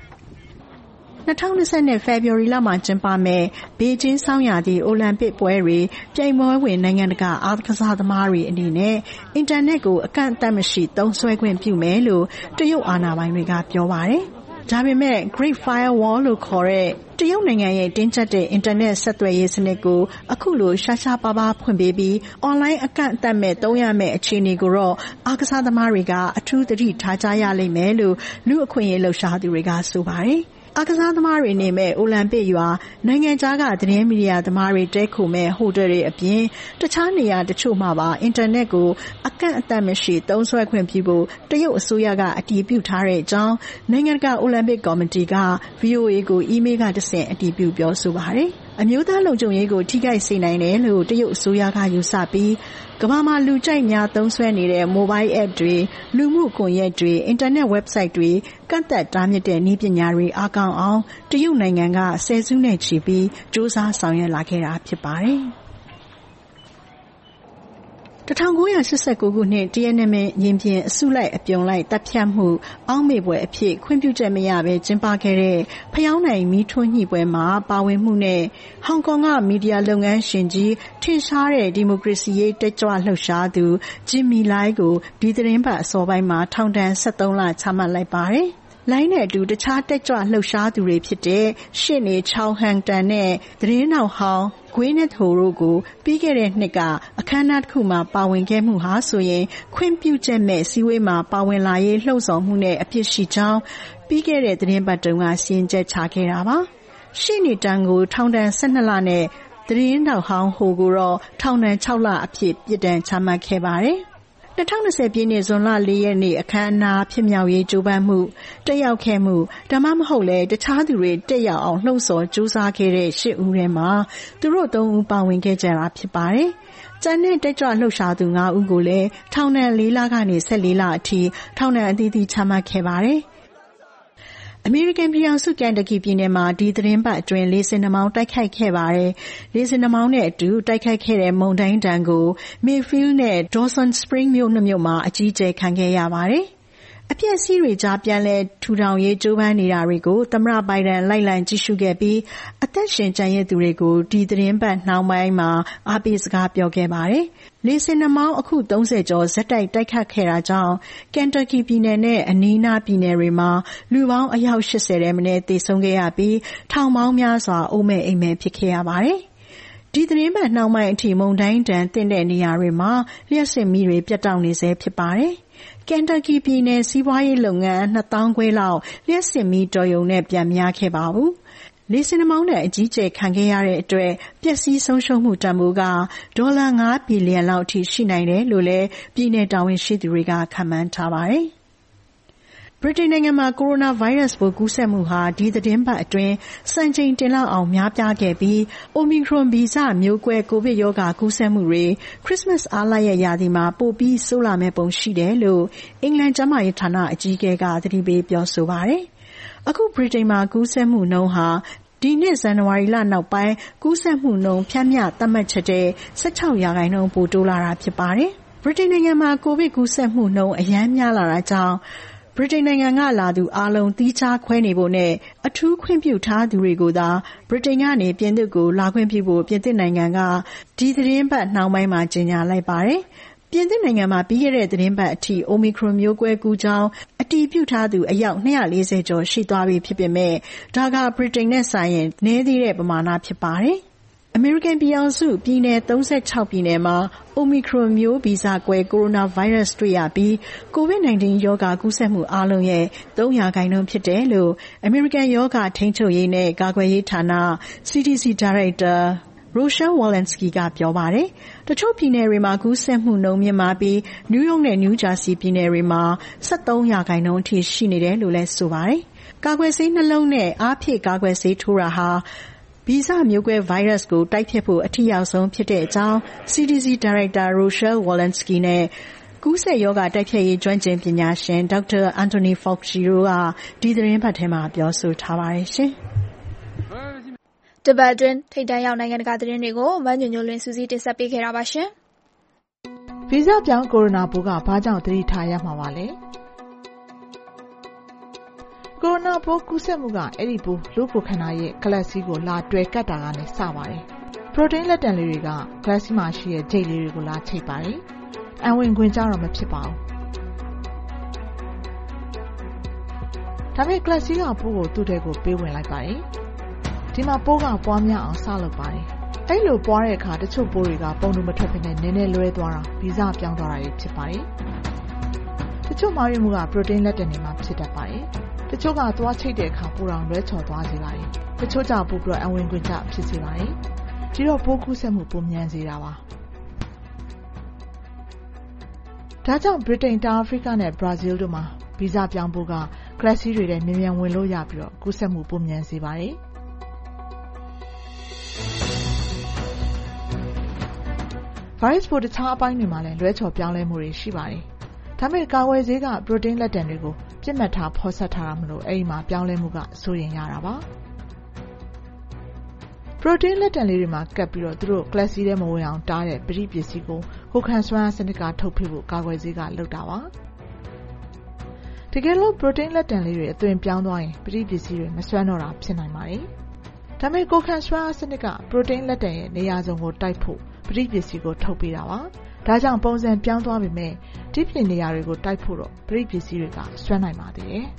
2020ဖေဖော်ဝါရီလမှာကျင်းပမဲ့ဘေကျင်းဆောင်းရာသီအိုလံပစ်ပွဲတွေပြိုင်ပွဲဝင်နိုင်ငံတကာအားကစားသမားတွေအနေနဲ့အင်တာနက်ကိုအကန့်အသတ်မရှိသုံးစွဲခွင့်ပြုမယ်လို့တရုတ်အာဏာပိုင်တွေကပြောပါတယ်။ဒါပေမဲ့ Great Firewall လို့ခေါ်တဲ့တရုတ်နိုင်ငံရဲ့တင်းကျပ်တဲ့အင်တာနက်ဆက်သွယ်ရေးစနစ်ကိုအခုလိုရှားရှားပါးပါးဖွင့်ပေးပြီးအွန်လိုင်းအကန့်အသတ်မဲ့သုံးရမယ့်အခြေအနေကိုတော့အားကစားသမားတွေကအထူးသတိထားကြရလိမ့်မယ်လို့လူအခွင့်အရေးလှုပ်ရှားသူတွေကဆိုပါတယ်။အားကစားသမားတွေနေမဲ့အိုလံပစ်ရွာနိုင်ငံခြားကသတင်းမီဒီယာသမားတွေတဲခိုမဲ့ဟိုတယ်တွေအပြင်တခြားနေရာတချို့မှာပါအင်တာနက်ကိုအကန့်အသတ်မရှိသုံးစွဲခွင့်ပြုဖို့တရုတ်အစိုးရကအတည်ပြုထားတဲ့အကြောင်းနိုင်ငံတကာအိုလံပစ်ကော်မတီက VOA ကိုအီးမေးလ်ကတဆင့်အတည်ပြုပြောဆိုပါတယ်အမျိုးသားလုံခြုံရေးကိုထိခိုက်စေနိုင်တယ်လို့တရုတ်အစိုးရကယူဆပြီးကမ္ဘာမှာလူကြိုက်များသုံးစွဲနေတဲ့ mobile app တွေလူမှုကွန်ရက်တွေအင်တာနက် website တွေကန့်သတ်တားမြစ်တဲ့နည်းပညာတွေအားကောင်းအောင်တရုတ်နိုင်ငံကဆယ်စုနှစ်ချီပြီးစ조사ဆောင်ရွက်လာခဲ့တာဖြစ်ပါတယ်။1989ခုနှစ်တရက်နေ့ရင်ပြင်အစုလိုက်အပြုံလိုက်တပ်ဖြတ်မှုအောက်မေ့ပွဲအဖြစ်ခွင့်ပြုချက်မရဘဲကျင်းပခဲ့တဲ့ဖျောင်းနိုင်မီးထွန်းညှိပွဲမှာပါဝင်မှုနဲ့ဟောင်ကောင်ကမီဒီယာလုပ်ငန်းရှင်ကြီးထင်ရှားတဲ့ဒီမိုကရေစီရေးတက်ကြွလှုပ်ရှားသူဂျင်မီလိုင်းကိုဒီသတင်းပတ်အစောပိုင်းမှာထောင်ဒဏ်73လချမှတ်လိုက်ပါတယ်။လိုင်းနဲ့အတူတခြားတက်ကြွလှုပ်ရှားသူတွေဖြစ်တဲ့ရှေ့နေချောင်းဟန်တန်နဲ့သတင်းနောက်ဟောင်းဂွေးနက်ဟိုတို့ကိုပြီးခဲ့တဲ့နှစ်ကအခမ်းအနားတစ်ခုမှာပါဝင်ခဲ့မှုဟာဆိုရင်ခွင့်ပြုချက်မဲ့စည်းဝေးမှာပါဝင်လာရေးလှုံ့ဆော်မှုနဲ့အပြစ်ရှိကြောင်းပြီးခဲ့တဲ့သတင်းပတ်တုန်းကစီရင်ချက်ချခဲ့တာပါရှေ့နေတန်ကိုထောင်ဒဏ်12လနဲ့သတင်းနောက်ဟောင်းဟိုကိုတော့ထောင်ဒဏ်6လအဖြစ်ပြစ်ဒဏ်ချမှတ်ခဲ့ပါတယ်2020ပြည့်နှစ်ဇွန်လ4ရက်နေ့အခမ်းအနားဖြစ်မြောက်ရေးကြိုးပမ်းမှုတက်ရောက်ခဲ့မှုဒါမှမဟုတ်လဲတခြားသူတွေတက်ရောက်အောင်လှုံ့ဆော်ကြိုးစားခဲ့တဲ့8ဦးထဲမှာသူတို့3ဦးပါဝင်ခဲ့ကြတာဖြစ်ပါတယ်။ကျန်တဲ့တက်ကြွလှုပ်ရှားသူ9ဦးကိုလည်းထောင်ဒဏ်4လကနေ14လအထိထောင်ဒဏ်အသီးသီးချမှတ်ခဲ့ပါတယ်။အမေရိကန်ပြည်ထောင်စုကန်တကီပြည်နယ်မှာဒီသတင်းပတ်အတွင်းလေဆင်နှာမောင်းတိုက်ခိုက်ခဲ့ပါတယ်။လေဆင်နှာမောင်းနဲ့အတူတိုက်ခိုက်ခဲ့တဲ့မုန်တိုင်းတံကို Mayfield နဲ့ Dawson Spring မြို့နှစ်မြို့မှာအကြီးအကျယ်ခံခဲ့ရပါတယ်။အပျက်အစီးတွေကြားပြန်လဲထူထောင်ရေးကြိုးပမ်းနေတာတွေကိုသမ္မတဘိုင်ဒန်လိုက်လံကြည့်ရှုခဲ့ပြီးအသက်ရှင်ကျန်ရစ်သူတွေကိုဒီသတင်းပတ်နှောင်းပိုင်းမှာအားပေးစကားပြောခဲ့ပါတယ်။လေဆင်နှာမောင်းအခု30ကျော်ဇက်တိုက်တိုက်ခတ်ခဲ့တာကြောင့်ကန်တကီပြည်နယ်နဲ့အနီးနားပြည်နယ်တွေမှာလူပေါင်းအယောက်80ထဲမနည်းသေဆုံးခဲ့ရပြီးထောင်ပေါင်းများစွာအိုးမဲ့အိမ်မဲ့ဖြစ်ခဲ့ရပါတယ်။ဒီသတင်းပတ်နှောင်းပိုင်းအထိမုန်တိုင်းတန်တင့်တဲ့နေရာတွေမှာလျှက်စစ်မီးတွေပြတ်တောက်နေဆဲဖြစ်ပါတယ်။ကန်တကီပြည်နယ်စီးပွားရေးလုပ်ငန်း2000ခွဲလောက်လျှက်စစ်မီးတော်ရုံနဲ့ပြန်များခဲ့ပါဘူး။လေဆင်နှာမောင်းနဲ့အကြီးကျယ်ခံခဲ့ရတဲ့အတွက်ပျက်စီးဆုံးရှုံးမှုတန်ဖိုးကဒေါ်လာ9ဘီလီယံလောက်အထိရှိနိုင်တယ်လို့လည်းပြည်내တာဝန်ရှိသူတွေကခန့်မှန်းထားပါတယ်။ဗြိတိန်နိုင်ငံမှာကိုရိုနာဗိုင်းရပ်စ်ပိုးကူးစက်မှုဟာဒီသတင်းပတ်အတွင်းစံချိန်တင်လောက်အောင်များပြားခဲ့ပြီး Omicron ဗီဇမျိုးကွဲကိုဗစ်ရောဂါကူးစက်မှုတွေခရစ်စမတ်အားလပ်ရက်ရာသီမှာပိုပြီးဆိုးလာမယ့်ပုံရှိတယ်လို့အင်္ဂလန်ကျန်းမာရေးဌာနအကြီးအကဲကသတိပေးပြောဆိုပါတယ်။အခုဗြိတိန်မှာကူးစက်မှုနှုန်းဟာဒီနှစ်ဇန်နဝါရီလနောက်ပိုင်းကူးစက်မှုနှုန်းဖြန့်မြသတ်မှတ်ချက်တဲ့16%ပိုတိုးလာတာဖြစ်ပါတယ်။ဗြိတိန်နိုင်ငံမှာကိုဗစ်ကူးစက်မှုနှုန်းအရမ်းများလာတာကြောင့်ဗြိတိန်နိုင်ငံကလာသူအားလုံးသီးခြားခွဲနေဖို့နဲ့အထူးခွင့်ပြုထားသူတွေကိုသာဗြိတိန်ကနေပြင်သစ်ကိုလာခွင့်ပြုဖို့ပြင်သစ်နိုင်ငံကဒီသတင်းပတ်နှောင်းပိုင်းမှာကြေညာလိုက်ပါတယ်။ပြင်သစ်နိုင်ငံမှာပြီးခဲ့တဲ့သတင်းပတ်အထိ Omicron မျိုးကွဲကူးကြောင်းအတည်ပြုထားသူအယောက်240ကျော်ရှိသွားပြီဖြစ်ပေမဲ့ဒါကဗြိတိန်နဲ့ဆိုင်ရင်နည်းသေးတဲ့ပမာဏဖြစ်ပါတယ်။အမေရိကန်ပြည်ထောင်စုပြည်နယ်36ပြည်နယ်မှာ Omicron မျိုးဗီဇကွဲကိုရိုနာဗိုင်းရပ်စ်တွေ့ရပြီး COVID-19 ရောဂါကူးစက်မှုအားလုံးရဲ့3%ဖြစ်တယ်လို့အမေရိကန်ရောဂါထိန်းချုပ်ရေးနဲ့ကာကွယ်ရေးဌာန CDC ဒါရိုက်တာ Rochelle Walensky ကပြောပါတယ်။တချို့ပြည်နယ်တွေမှာကူးစက်မှုနှုန်းမြင့်မားပြီးနယူးယောက်နဲ့နယူးဂျာစီပြည်နယ်တွေမှာ13%အထိရှိနေတယ်လို့လည်းဆိုပါတယ်။ကာကွယ်ဆေးနှလုံးနဲ့အားဖြည့်ကာကွယ်ဆေးထိုးတာဟာဗီဇမျိုးကွဲဗိုင်းရပ်စ်ကိုတိုက်ဖျက်ဖို့အထိရောက်ဆုံးဖြစ်တဲ့အကြောင်း CDC ဒါရိုက်တာ Rochelle Walensky နဲ့ကူးစက်ရောဂါတိုက်ဖျက်ရေးကျွမ်းကျင်ပညာရှင်ဒေါက်တာ Anthony Fauci တို့ကဒီသတင်းပတ်ထဲမှာပြောဆိုထားပါတယ်ရှင်။တပတ်အတွင်းထိပ်တန်းရောက်နိုင်ငံတကာသတင်းတွေကိုမညွန့်ညွန့်လွင်စူးစီးတင်ဆက်ပေးခဲ့တာပါရှင်။ဗီဇပြောင်းကိုရိုနာပိုးကဘာကြောင့်သတိထားရမှာပါလဲ။ကိုရိုနာပိုးကူးစက်မှုကအဲ့ဒီပိုးလူကိုခန္ဓာရဲ့ကလပ်စီးကိုလာတွယ်ကတ်တာကနေစပါတယ်။ပရိုတိန်းလက်တံလေးတွေကကလပ်စီးမှာရှိတဲ့ဂျိတ်လေးတွေကိုလာချိတ်ပါတယ်။အံဝင်ခွင်ကြတော့မဖြစ်ပါဘူး။ဒါပေမဲ့ကလပ်စီးကပိုးကိုသူ့ထဲကိုပေးဝင်လိုက်ပါတယ်။ဒီမှာပိုးကပွားများအောင်စလုပ်ပါတယ်။အဲ့လိုပွားတဲ့အခါတချို့ပိုးတွေကပုံတူမထွက်ဘဲနဲ့နည်းနည်းလွဲသွားတာဗီဇပြောင်းသွားတာဖြစ်ပါတယ်။တချို့မှားယွင်းမှုကပရိုတိန်းလက်တံတွေမှာဖြစ်တတ်ပါတယ်။တချို့ကသွားချိတ်တဲ့အခါပိုးတော်လွဲချော်သွားစေပါတယ်။တချို့ကြပိုးပြီးအဝင်ခွင့်ကြဖြစ်စေပါတယ်။ဒီတော့ပိုးကူးစက်မှုပုံမြန်စေတာပါ။ဒါကြောင့်ဗြိတိန်တောင်အာဖရိကနဲ့ဘရာဇီးတို့မှာဗီဇပြောင်းပိုးကကလပ်စီးတွေထဲမြန်မြန်ဝင်လို့ရပြီးတော့ကူးစက်မှုပုံမြန်စေပါတယ်။ဗိုင်းရပ်စ်ပိုးတခြားအပိုင်းတွေမှာလည်းလွဲချော်ပြောင်းလဲမှုတွေရှိပါတယ်။ဒါပေမဲ့ကာကွယ်ဆေးကပရိုတိန်းလက်တံတွေကိုပြစ်မှတ်ထားဖော်ဆက်ထားတာမလို့အဲ့ဒီမှာပြောင်းလဲမှုကစိုးရိမ်ရတာပါပရိုတိန်းလက်တံလေးတွေမှာကပ်ပြီးတော့သူတို့ကလပ်စီးထဲမဝင်အောင်တားတဲ့ပရိပစ္စည်းကိုကိုခံစွမ်းအားစနစ်ကထုတ်ဖိဖို့ကာကွယ်ဆေးကလုပ်တာပါတကယ်လို့ပရိုတိန်းလက်တံလေးတွေအသွင်ပြောင်းသွားရင်ပရိပစ္စည်းတွေမစွမ်းတော့တာဖြစ်နိုင်ပါတယ်ဒါပေမဲ့ကိုခံစွမ်းအားစနစ်ကပရိုတိန်းလက်တံရဲ့နေရာစုံကိုတိုက်ဖို့ပရိပစ္စည်းကိုထုတ်ပေးတာပါဒါကြောင့်ပုံစံပြောင်းသွားပေမဲ့ဒီပြင်နေရာတွေကိုတိုက်ဖို့တော့ပရိပစ္စည်းတွေကစွမ်းနိုင်ပါသေးတယ်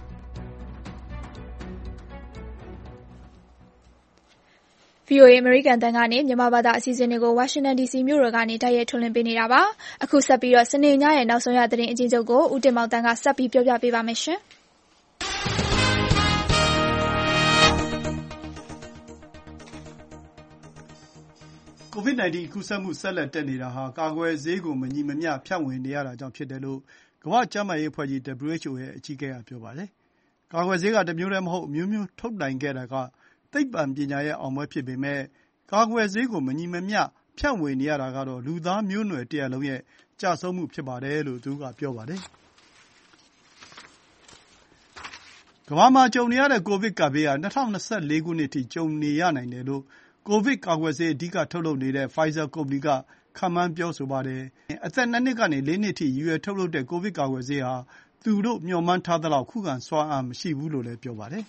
။ VOA အမေရိကန်တန်ကနေမြန်မာဘာသာအစီအစဉ်တွေကို Washington DC မြို့တော်ကနေတိုက်ရိုက်ထုတ်လွှင့်ပေးနေတာပါ။အခုဆက်ပြီးတော့စနေညရဲ့နောက်ဆုံးရသတင်းအကျဉ်းချုပ်ကိုဦးတင်မောင်တန်းကဆက်ပြီးပြောပြပေးပါမယ်ရှင်။ COVID-19 ကူးစက်မှုဆက်လက်တက်နေတာဟာကာကွယ်ဆေးကိုမညီမမျှဖြန့်ဝေနေရတာကြောင့်ဖြစ်တယ်လို့ကမ္ဘာ့ကျန်းမာရေးအဖွဲ့ကြီး WHO ရဲ့အကြီးအကဲကပြောပါတယ်။ကာကွယ်ဆေးကတမျိုးတည်းမဟုတ်အမျိုးမျိုးထုတ်နိုင်ခဲ့တာကသိပ္ပံပညာရဲ့အောင်ပွဲဖြစ်ပေမဲ့ကာကွယ်ဆေးကိုမညီမမျှဖြန့်ဝေနေရတာကတော့လူသားမျိုးနွယ်တရပ်လုံးရဲ့ကျဆုံးမှုဖြစ်ပါတယ်လို့သူကပြောပါတယ်။ကမ္ဘာမှာကြုံနေရတဲ့ကိုဗစ်ကပ်ဘေးဟာ2024ခုနှစ်ထိကြုံနေရနိုင်တယ်လို့ကိုဗစ်ကာကွယ်ဆေးအဓိကထုတ်လုပ်နေတဲ့ Pfizer ကုမ္ပဏီကခန့်မှန်းပြောဆိုပါတယ်။အသက်2 နှစ်ကနေ4 နှစ်ထိရည်ရွယ်ထုတ်လုပ်တဲ့ကိုဗစ်ကာကွယ်ဆေးဟာသူတို့မျှော်မှန်းထားသလောက်ခုခံစွမ်းအားမရှိဘူးလို့လည်းပြောပါတယ်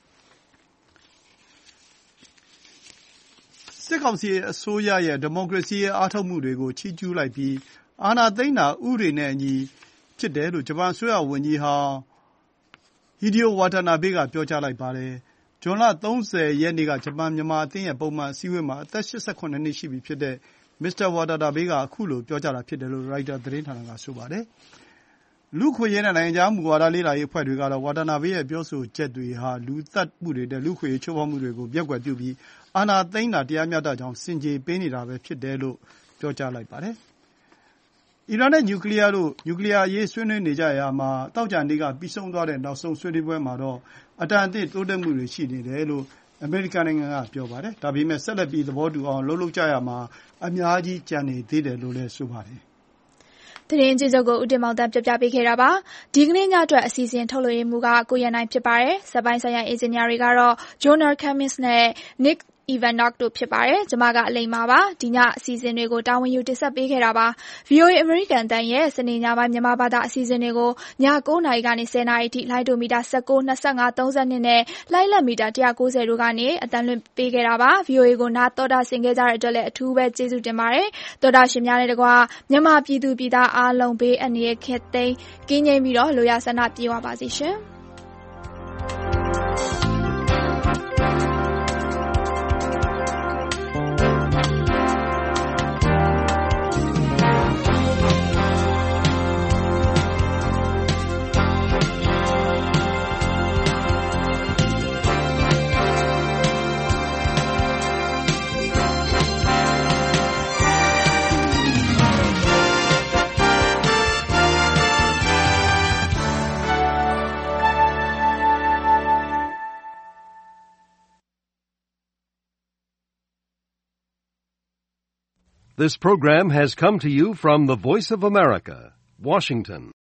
။စစ်ကောင်စီအစိုးရရဲ့ဒီမိုကရေစီရေးအားထုတ်မှုတွေကိုချီးကျူးလိုက်ပြီးအာဏာသိမ်းတာဥပဒေနဲ့အညီဖြစ်တယ်လို့ဂျပန်အစိုးရဝန်ကြီးဟောင်းဟီဒီယိုဝါတာနာဘေးကပြောကြားလိုက်ပါတယ်။ဇွန်လ30ရက်နေ့ကဂျပန်မြန်မာအသင်းရဲ့ပုံမှန်အစည်းအဝေးမှာအသက်88နှစ်ရှိပြီဖြစ်တဲ့မစ္စတာဝါတာနာဘေးကအခုလိုပြောကြားတာဖြစ်တယ်လို့ရိုက်တာသတင်းဌာနကဆိုပါတယ်။လူ့အခွင့်အရေးနဲ့နိုင်ငံခြားမူဝါဒလေ့လာရေးအဖွဲ့တွေကတော့ဝါတာနာဘေးရဲ့ပြောဆိုချက်တွေဟာလူသတ်မှုတွေနဲ့လူ့အခွင့်အရေးချိုးဖောက်မှုတွေကိုပျက်ကွယ်ပြုပြီးအာဏာသိမ်းတာတရားမျှတကြောင်းဆင်ခြေပေးနေတာပဲဖြစ်တယ်လို့ပြောကြားလိုက်ပါတယ်။အီရန်နဲ့နျူကလီးယားအရေးဆွေးနွေးနေကြရာမှာသောကြာနေ့ကပြီးဆုံးသွားတဲ့နောက်ဆုံးဆွေးနွေးပွဲမှာတော့အတန်အသင့်တိုးတက်မှုတွေရှိနေတယ်လို့အမေရိကန်နိုင်ငံကပြောပါတယ်။ဒါပေမဲ့ဆက်လက်ပြီးသဘောတူအောင်လုပ်ကြရမှာအများကြီးကျန်နေသေးတယ်လို့လည်းဆိုပါတယ်။သတင်းအကျဉ်းချုပ်ကိုဦးတင်မောင်တန်းပြောပြပေးခဲ့တာပါ။ဒီကနေ့ညအတွက်အစီအစဉ်ထုတ်လွှင့်မှုကကိုရန်နိုင်ဖြစ်ပါတယ်။စက်ပိုင်းဆိုင်ရာအင်ဂျင်နီယာတွေကတော့ Jonah Cummins နဲ့ Nick Ivanok တို့ဖြစ်ပါတယ်။ကျွန်မကအလိမ္မာပါ။ဒီညအစီအစဉ်တွေကိုတာဝန်ယူတင်ဆက်ပေးခဲ့တာပါ။ VOA အမေရိကန်အသံရဲ့စနေညပိုင်းမြန်မာဘာသာအစီအစဉ်တွေကိုည9:00 နာရီကနေ10:00 နာရီအထိလိုင်းဒိုမီတာ19, 25, 32နဲ့လိုင်းလတ်မီတာ190တို့ကနေအသံလွှင့်ပေးခဲ့တာပါ။ VOA ကိုနားတော်တာဆင်ခဲ့ကြတဲ့အတွက်လည်းအထူးပဲကျေးဇူးတင်ပါတယ်။တော်တာရှင်များနဲ့တကွာမြန်မာပြည်သူပြည်သားအားလုံးဘေးအန္တရာယ်ခက်သိမ်းကင်းငြိမ်းပြီးတော့လိုရာဆန္ဒပြေဝပါစေရှင်။ This program has come to you from the Voice of America, Washington.